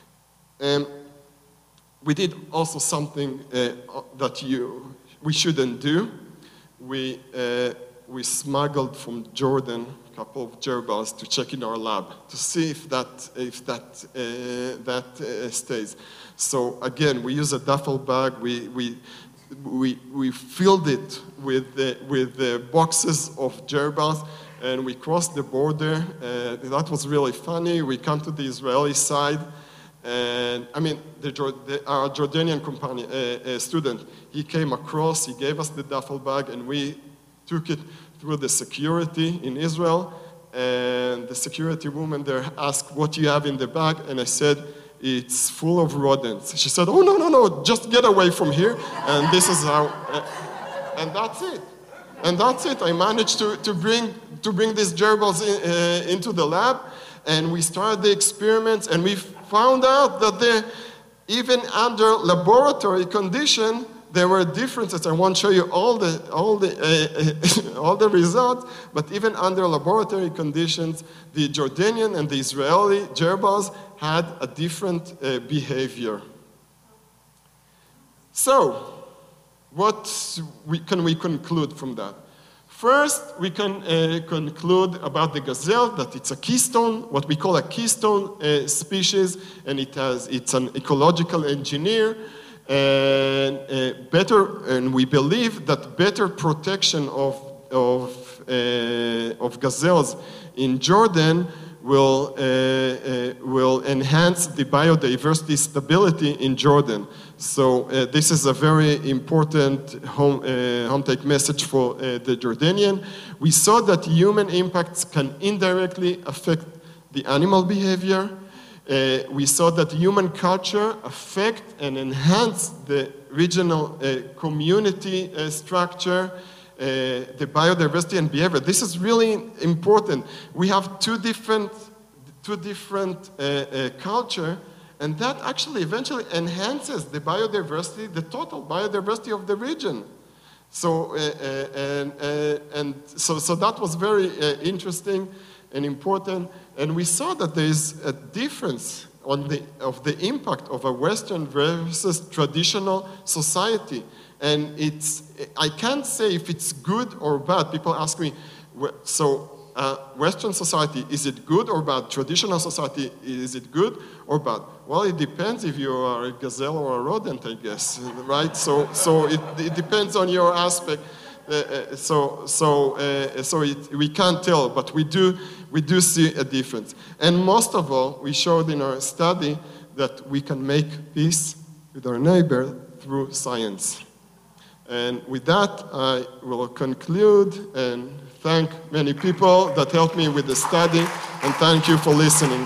We did also something that we shouldn't do. We smuggled from Jordan a couple of gerbils to check in our lab to see if that stays. So again, we use a duffel bag. We filled it with boxes of gerbils, and we crossed the border. That was really funny. We come to the Israeli side, and I mean, our Jordanian student, he came across, he gave us the duffel bag, and we took it through the security in Israel, and the security woman there asked, what do you have in the bag? And I said, it's full of rodents. She said, oh, no, just get away from here. And this is how, and that's it. And that's it. I managed to bring these gerbils into the lab, and we started the experiments, and we found out that even under laboratory condition, there were differences. I won't show you all the results, but even under laboratory conditions, the Jordanian and the Israeli gerbils had a different behavior. So, what can we conclude from that? First, we can conclude about the gazelle that it's a keystone, what we call a keystone species, and it's an ecological engineer. And we believe that better protection of gazelles in Jordan will enhance the biodiversity stability in Jordan. So this is a very important home take message for the Jordanian. We saw that human impacts can indirectly affect the animal behavior. We saw that human culture affect and enhance the regional community structure, the biodiversity and behavior. This is really important. We have two different culture, and that actually eventually enhances the biodiversity, the total biodiversity of the region. So so that was very interesting and important. And we saw that there is a difference of the impact of a Western versus traditional society. And I can't say if it's good or bad. People ask me, so Western society, is it good or bad? Traditional society, is it good or bad? Well, it depends if you are a gazelle or a rodent, I guess, right? So it depends on your aspect. We can't tell, but we do see a difference. And most of all, we showed in our study that we can make peace with our neighbor through science. And with that, I will conclude and thank many people that helped me with the study, and thank you for listening.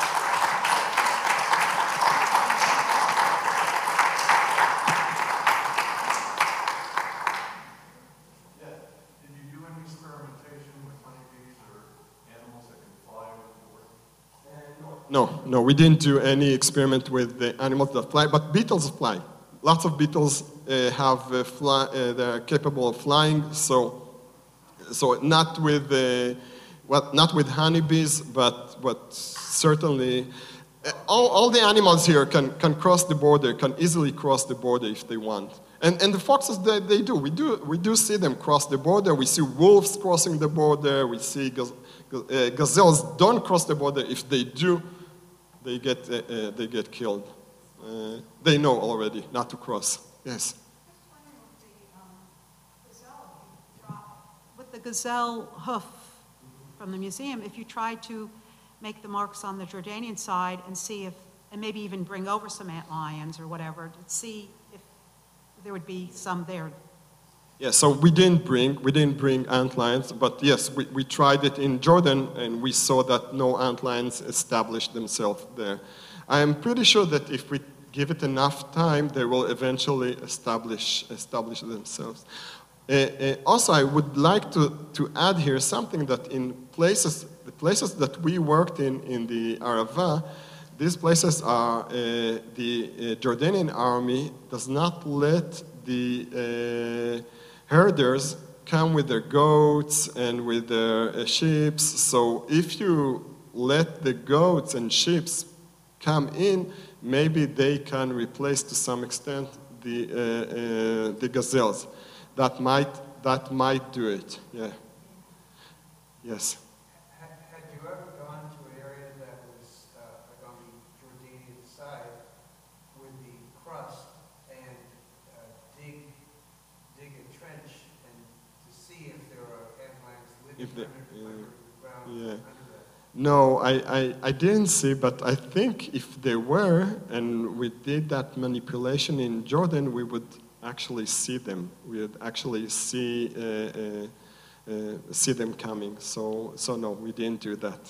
No, we didn't do any experiment with the animals that fly, but beetles fly. Lots of beetles they're capable of flying. So not with honeybees, but certainly all the animals here can cross the border, can easily cross the border if they want. And the foxes, they do. We do see them cross the border. We see wolves crossing the border. We see gazelles don't cross the border. If they do, they get killed. They know already not to cross. Yes. With the gazelle hoof from the museum, if you try to make the marks on the Jordanian side and see if, and maybe even bring over some antlions or whatever, to see if there would be some there. Yeah, so we didn't bring antlions, but yes, we tried it in Jordan, and we saw that no antlions established themselves there. I am pretty sure that if we give it enough time, they will eventually establish themselves. Also, I would like to add here something that in the places that we worked in the Arava, these places are, the Jordanian army does not let the herders come with their goats and with their sheep. So if you let the goats and sheep come in, maybe they can replace to some extent the gazelles. That might do it. Yeah. Yes. Had you ever gone to an area that was like on the Jordanian side with the crust and dig a trench and to see if there are ant-lions living underground yeah. under that? No, I didn't see, but I think if there were, and we did that manipulation in Jordan, we would actually see them. We would actually see them coming. So no, we didn't do that.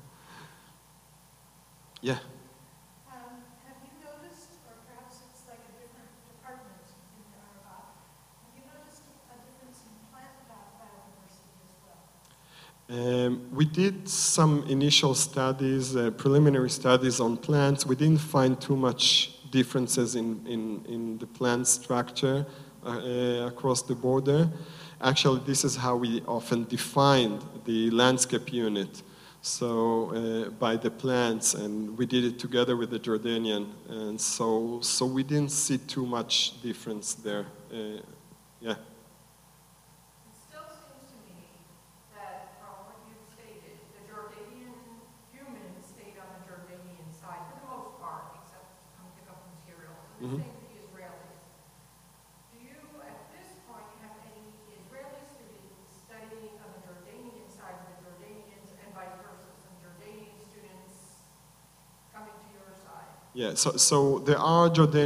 Yeah. Have you noticed, or perhaps it's like a different department in the Arava, have you noticed a difference in plant biodiversity as well? We did some initial studies, preliminary studies on plants. We didn't find too much differences in the plant structure across the border. Actually, this is how we often defined the landscape unit. So by the plants, and we did it together with the Jordanian, and so we didn't see too much difference there. Yeah. It still seems to me that from what you've stated, the Jordanian humans stayed on the Jordanian side for the most part, except to come pick up materials, and the same with the Israelis. Do you, at this point, have any Israeli students studying on the Jordanian side with the Jordanians and vice versa, some Jordanian students coming to your side? Yeah, so there are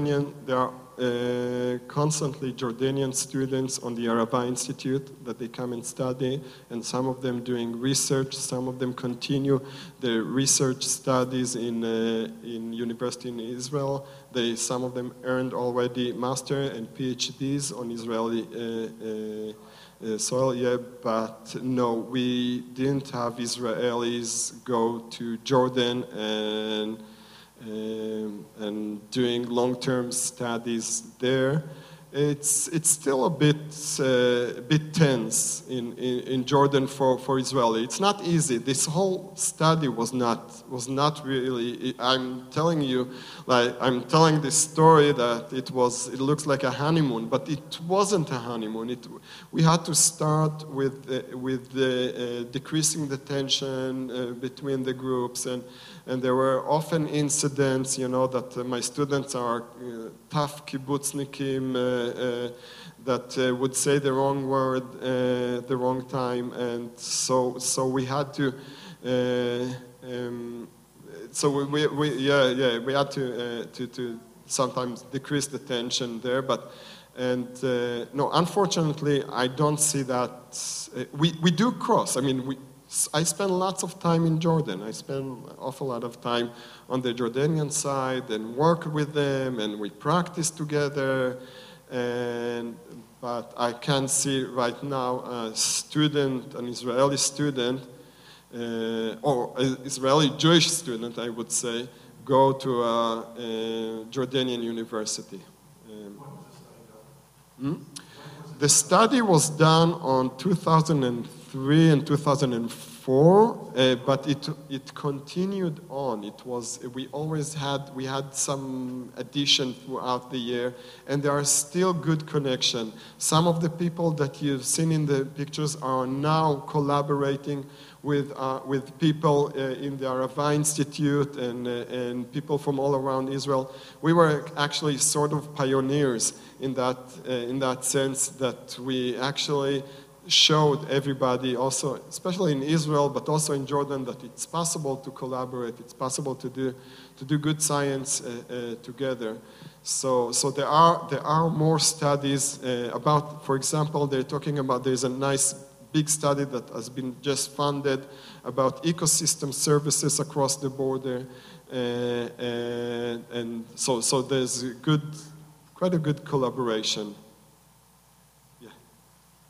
constantly Jordanian students on the Arava Institute that they come and study, and some of them doing research, some of them continue their research studies in university in Israel. Some of them earned already master and PhDs on Israeli soil, yeah, but no, we didn't have Israelis go to Jordan and doing long-term studies there. It's still a bit tense in Jordan for Israeli. It's not easy. This whole study was not really. I'm telling you, like I'm telling this story that it looks like a honeymoon, but it wasn't a honeymoon. We had to start with decreasing the tension between the groups, and there were often incidents, that my students are tough kibbutznikim that would say the wrong word the wrong time, and so we had to. So we had to sometimes decrease the tension there, but. No, unfortunately, I don't see that. We do cross. I mean, I spend lots of time in Jordan. I spend an awful lot of time on the Jordanian side and work with them, and we practice together. But I can't see right now an Israeli student, or an Israeli Jewish student, I would say, go to a Jordanian university. The study was done on 2003 and 2004, but it continued on. We had some addition throughout the year, and there are still good connection. Some of the people that you've seen in the pictures are now collaborating with people in the Arava Institute and people from all around Israel. We were actually sort of pioneers in that sense, that we actually showed everybody, also especially in Israel, but also in Jordan, that it's possible to collaborate. It's possible to do good science together. So there are more studies about. For example, they're talking about, there's a nice big study that has been just funded about ecosystem services across the border, and so there's quite a good collaboration. Yeah.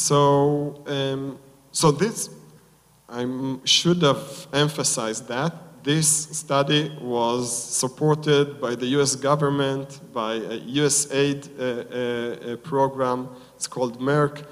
So this, I should have emphasized that. This study was supported by the US government, by a USAID program. It's called Merck.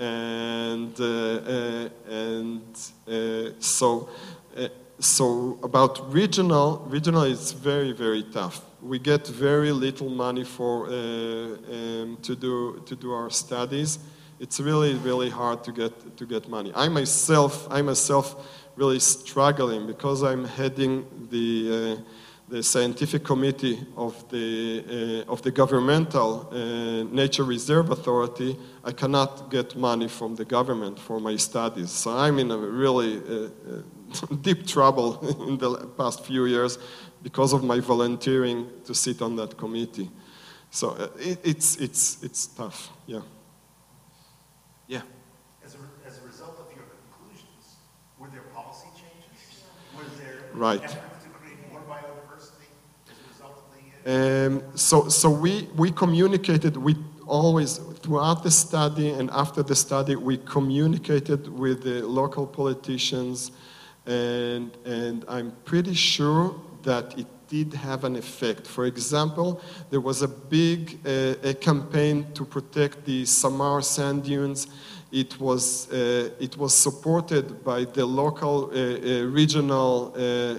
So about regional is very, very tough. We get very little money for to do our studies. It's really, really hard to get money. I myself really struggling because I'm heading the scientific committee of the governmental Nature Reserve Authority. I cannot get money from the government for my studies. So I'm in a really deep trouble in the past few years because of my volunteering to sit on that committee. So it's tough, yeah. Yeah. As a result of your conclusions, were there policy changes? Was there right. efforts to create more biodiversity as a result of the... So we communicated with always, throughout the study and after the study, we communicated with the local politicians, and I'm pretty sure that it did have an effect. For example, there was a big a campaign to protect the Samar sand dunes. It was supported by the local regional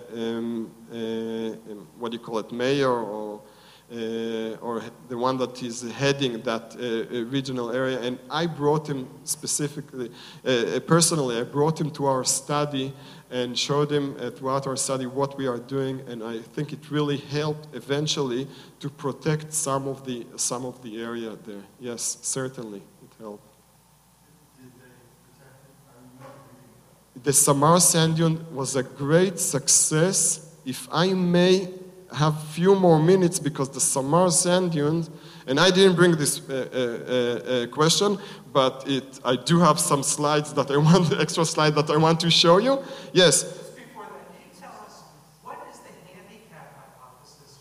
what do you call it, mayor or the one that is heading that regional area. And I brought him specifically, personally, I brought him to our study and showed him throughout our study what we are doing, and I think it really helped eventually to protect some of the area there. Yes, certainly, it helped. Did they protect it? The Samar sand dune was a great success. If I may have a few more minutes, because the Samar sand dunes, and I didn't bring this question, but I do have some slides that I want, extra slide that I want to show you. Yes? Just before that, can you tell us, what is the handicap hypothesis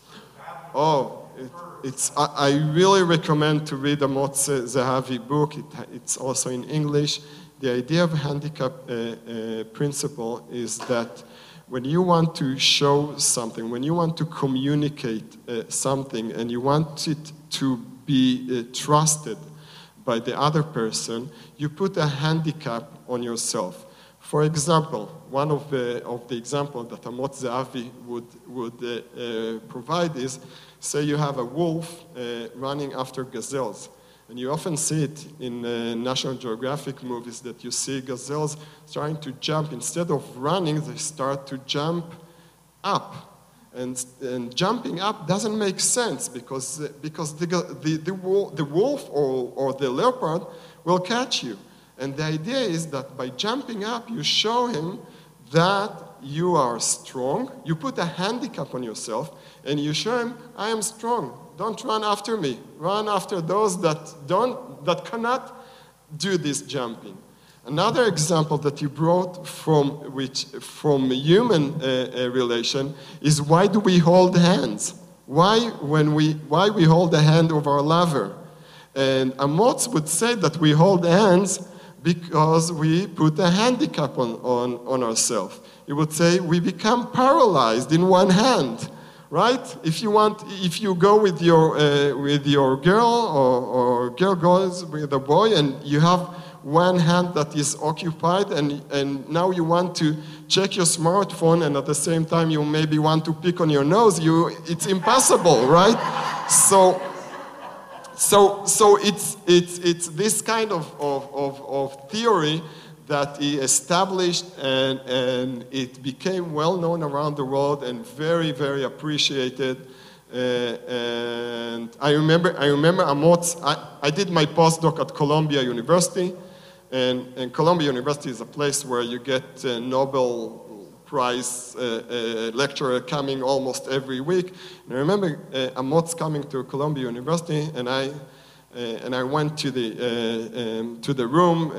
for Oh, I really recommend to read Amotz Zehavi book. It's also in English. The idea of handicap principle is that when you want to show something, when you want to communicate something, and you want it to be trusted by the other person, you put a handicap on yourself. For example, one of the examples that Amotz Zehavi would provide is, say you have a wolf running after gazelles. And you often see it in National Geographic movies that you see gazelles trying to jump. Instead of running, they start to jump up. And jumping up doesn't make sense because the wolf or the leopard will catch you. And the idea is that by jumping up, you show him that you are strong. You put a handicap on yourself, and you show him, I am strong. Don't run after me. Run after those that cannot do this jumping. Another example that you brought from human relation is, why do we hold hands? Why we hold the hand of our lover? And Amotz would say that we hold hands because we put a handicap on ourselves. He would say we become paralyzed in one hand. Right? If you go with your girl or girl goes with a boy, and you have one hand that is occupied, and now you want to check your smartphone, and at the same time you maybe want to pick on your nose, it's impossible, right? So it's this kind of theory that he established, and it became well known around the world and very, very appreciated. And I remember Amotz. I did my postdoc at Columbia University, and Columbia University is a place where you get a Nobel Prize lecturer coming almost every week. And I remember Amotz coming to Columbia University, and I went to the room,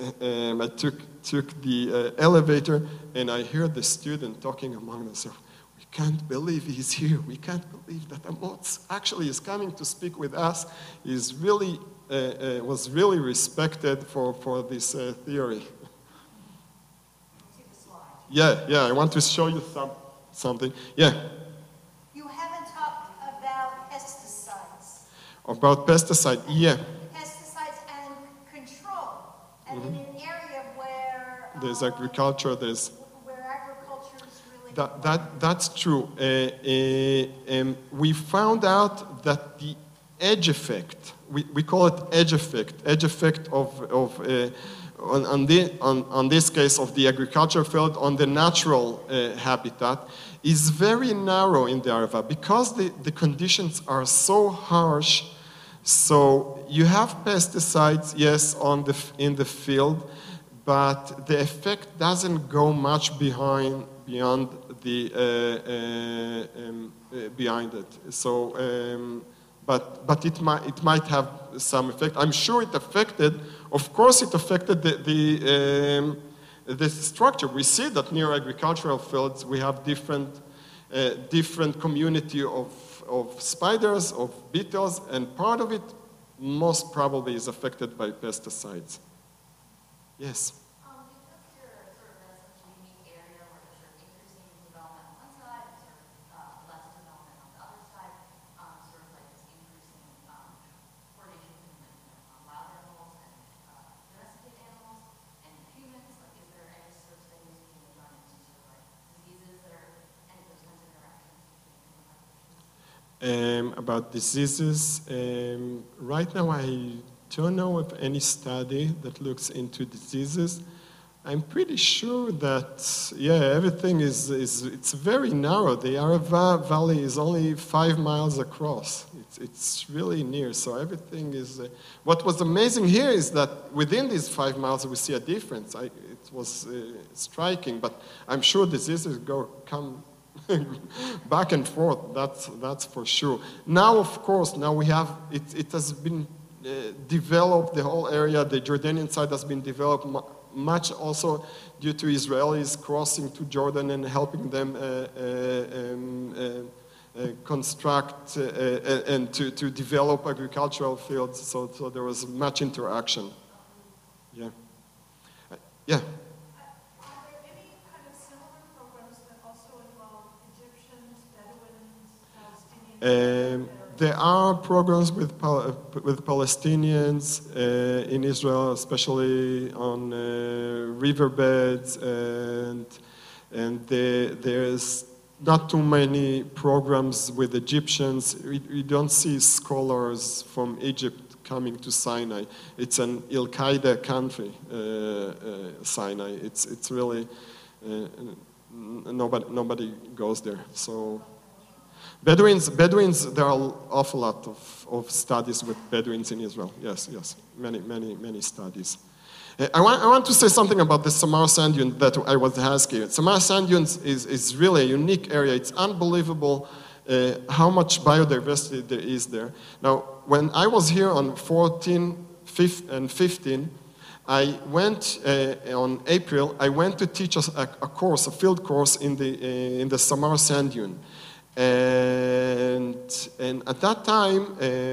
I took the elevator, and I heard the student talking among themselves. we can't believe he's here. We can't believe that Amotz actually is coming to speak with us. He's really, was really respected for this theory. Yeah, I want to show you something. Yeah. You haven't talked about pesticides. About pesticide, yeah. Pesticides and control. And in an area where There's agriculture, where agriculture is really that's true. We found out that the edge effect, we call it edge effect of on this case of the agriculture field on the natural habitat is very narrow in the Arava because the conditions are so harsh. So you have pesticides, yes, in the field, but the effect doesn't go much beyond it. So, but it might have some effect. I'm sure it affected. Of course, it affected the structure. We see that near agricultural fields we have different community of spiders, of beetles, and part of it most probably is affected by pesticides. Yes. Because you're sort of in such a unique area where there's sort of increasing development on one side and sort of less development on the other side, sort of like this increasing coordination between wild animals and domesticated animals and humans. Like, is there any sort of studies being done into sort of like diseases that are any of those kinds of interactions between human populations? About diseases, right now I don't know of any study that looks into diseases. I'm pretty sure that, yeah, everything it's very narrow. The Arava Valley is only 5 miles across. It's really near, so everything is... what was amazing here is that within these 5 miles we see a difference. It was striking, but I'm sure diseases come back and forth, that's for sure. Now, of course, now we have, it has been developed, the whole area, the Jordanian side has been developed much also due to Israelis crossing to Jordan and helping them construct and to develop agricultural fields, so there was much interaction. Yeah. Yeah. Are there any kind of similar programs that also involve Egyptians, Bedouins, Palestinians? There are programs with Palestinians in Israel, especially on riverbeds, and there's not too many programs with Egyptians. We don't see scholars from Egypt coming to Sinai. It's an Al-Qaeda country, Sinai. It's really nobody goes there. So. Bedouins, there are an awful lot of studies with Bedouins in Israel. Yes, many studies. I want to say something about the Samar sand dune that I was asking. Samar sand dunes is really a unique area. It's unbelievable how much biodiversity there is there. Now, when I was here on 14, 15, and 15, I went on April. I went to teach a course, a field course in the Samar sand dune. And at that time,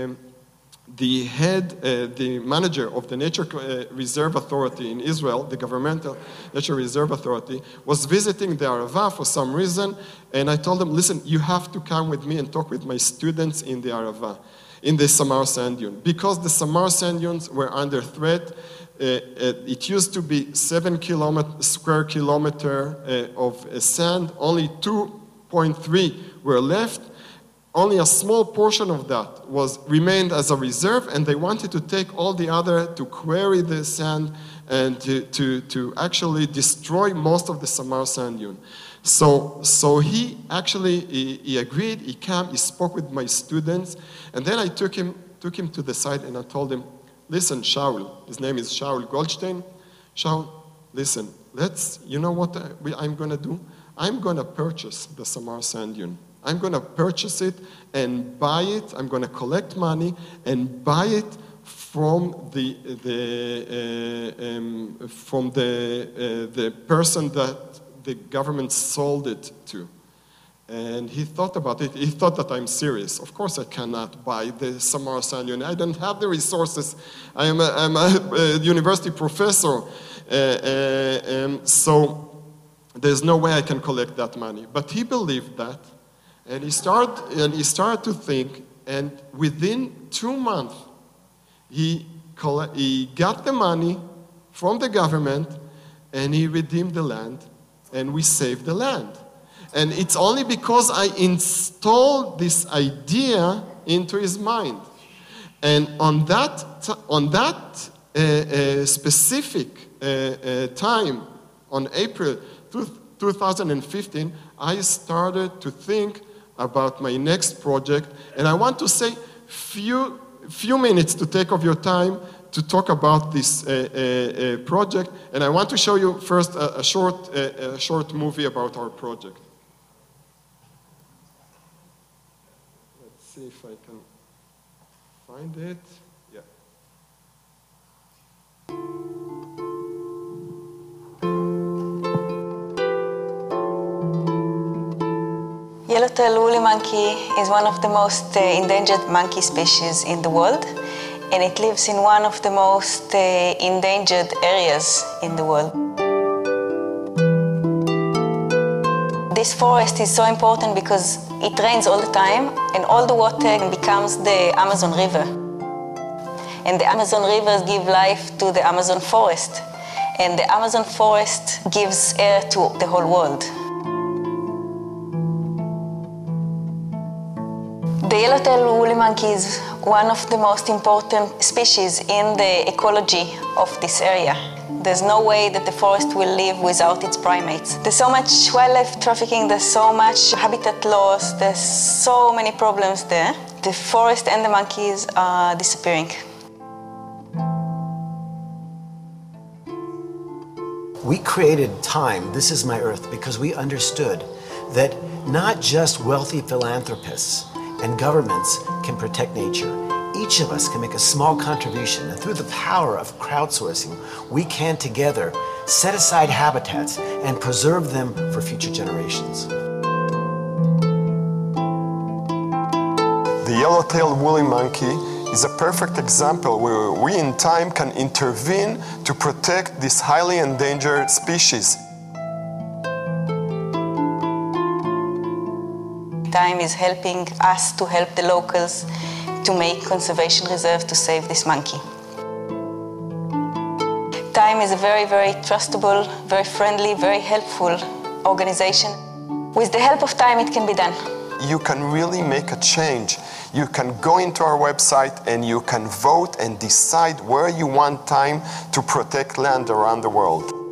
the manager of the Nature Reserve Authority in Israel, the governmental Nature Reserve Authority, was visiting the Arava for some reason, and I told him, listen, you have to come with me and talk with my students in the Arava, in the Samar sand dune, because the Samar sand dunes were under threat. It used to be 7 square kilometer of sand, only 2.3 were left. Only a small portion of that remained as a reserve, and they wanted to take all the other to quarry the sand and to actually destroy most of the Samar sand dune. So he actually he agreed. He came. He spoke with my students, and then I took him to the side and I told him, "Listen, Shaul. His name is Shaul Goldstein. Shaul, listen. You know what I'm going to do? I'm going to purchase the Samar sand dune. I'm going to purchase it and buy it. I'm going to collect money and buy it from the person that the government sold it to. And he thought about it. He thought that I'm serious. Of course, I cannot buy the Samara Sand Unit. I don't have the resources. I'm a university professor. So there's no way I can collect that money. But he believed that. And he started to think. And within 2 months, he got the money from the government. And he redeemed the land. And we saved the land. And it's only because I installed this idea into his mind. And on that specific time, on April 2015, I started to think about my next project. And I want to say few minutes to take of your time to talk about this project. And I want to show you first a short movie about our project. See if I can find it. Yeah. Yellowtail woolly monkey is one of the most endangered monkey species in the world, and it lives in one of the most endangered areas in the world. This forest is so important because it rains all the time, and all the water becomes the Amazon River. And the Amazon rivers give life to the Amazon forest. And the Amazon forest gives air to the whole world. The yellowtail woolly monkey is one of the most important species in the ecology of this area. There's no way that the forest will live without its primates. There's so much wildlife trafficking, there's so much habitat loss, there's so many problems there. The forest and the monkeys are disappearing. We created Time, This Is My Earth, because we understood that not just wealthy philanthropists and governments can protect nature. Each of us can make a small contribution, and through the power of crowdsourcing, we can together set aside habitats and preserve them for future generations. The yellow-tailed woolly monkey is a perfect example where we in Time can intervene to protect this highly endangered species. Time is helping us to help the locals to make conservation reserve to save this monkey. Time is a very, very trustable, very friendly, very helpful organization. With the help of Time, it can be done. You can really make a change. You can go into our website and you can vote and decide where you want Time to protect land around the world.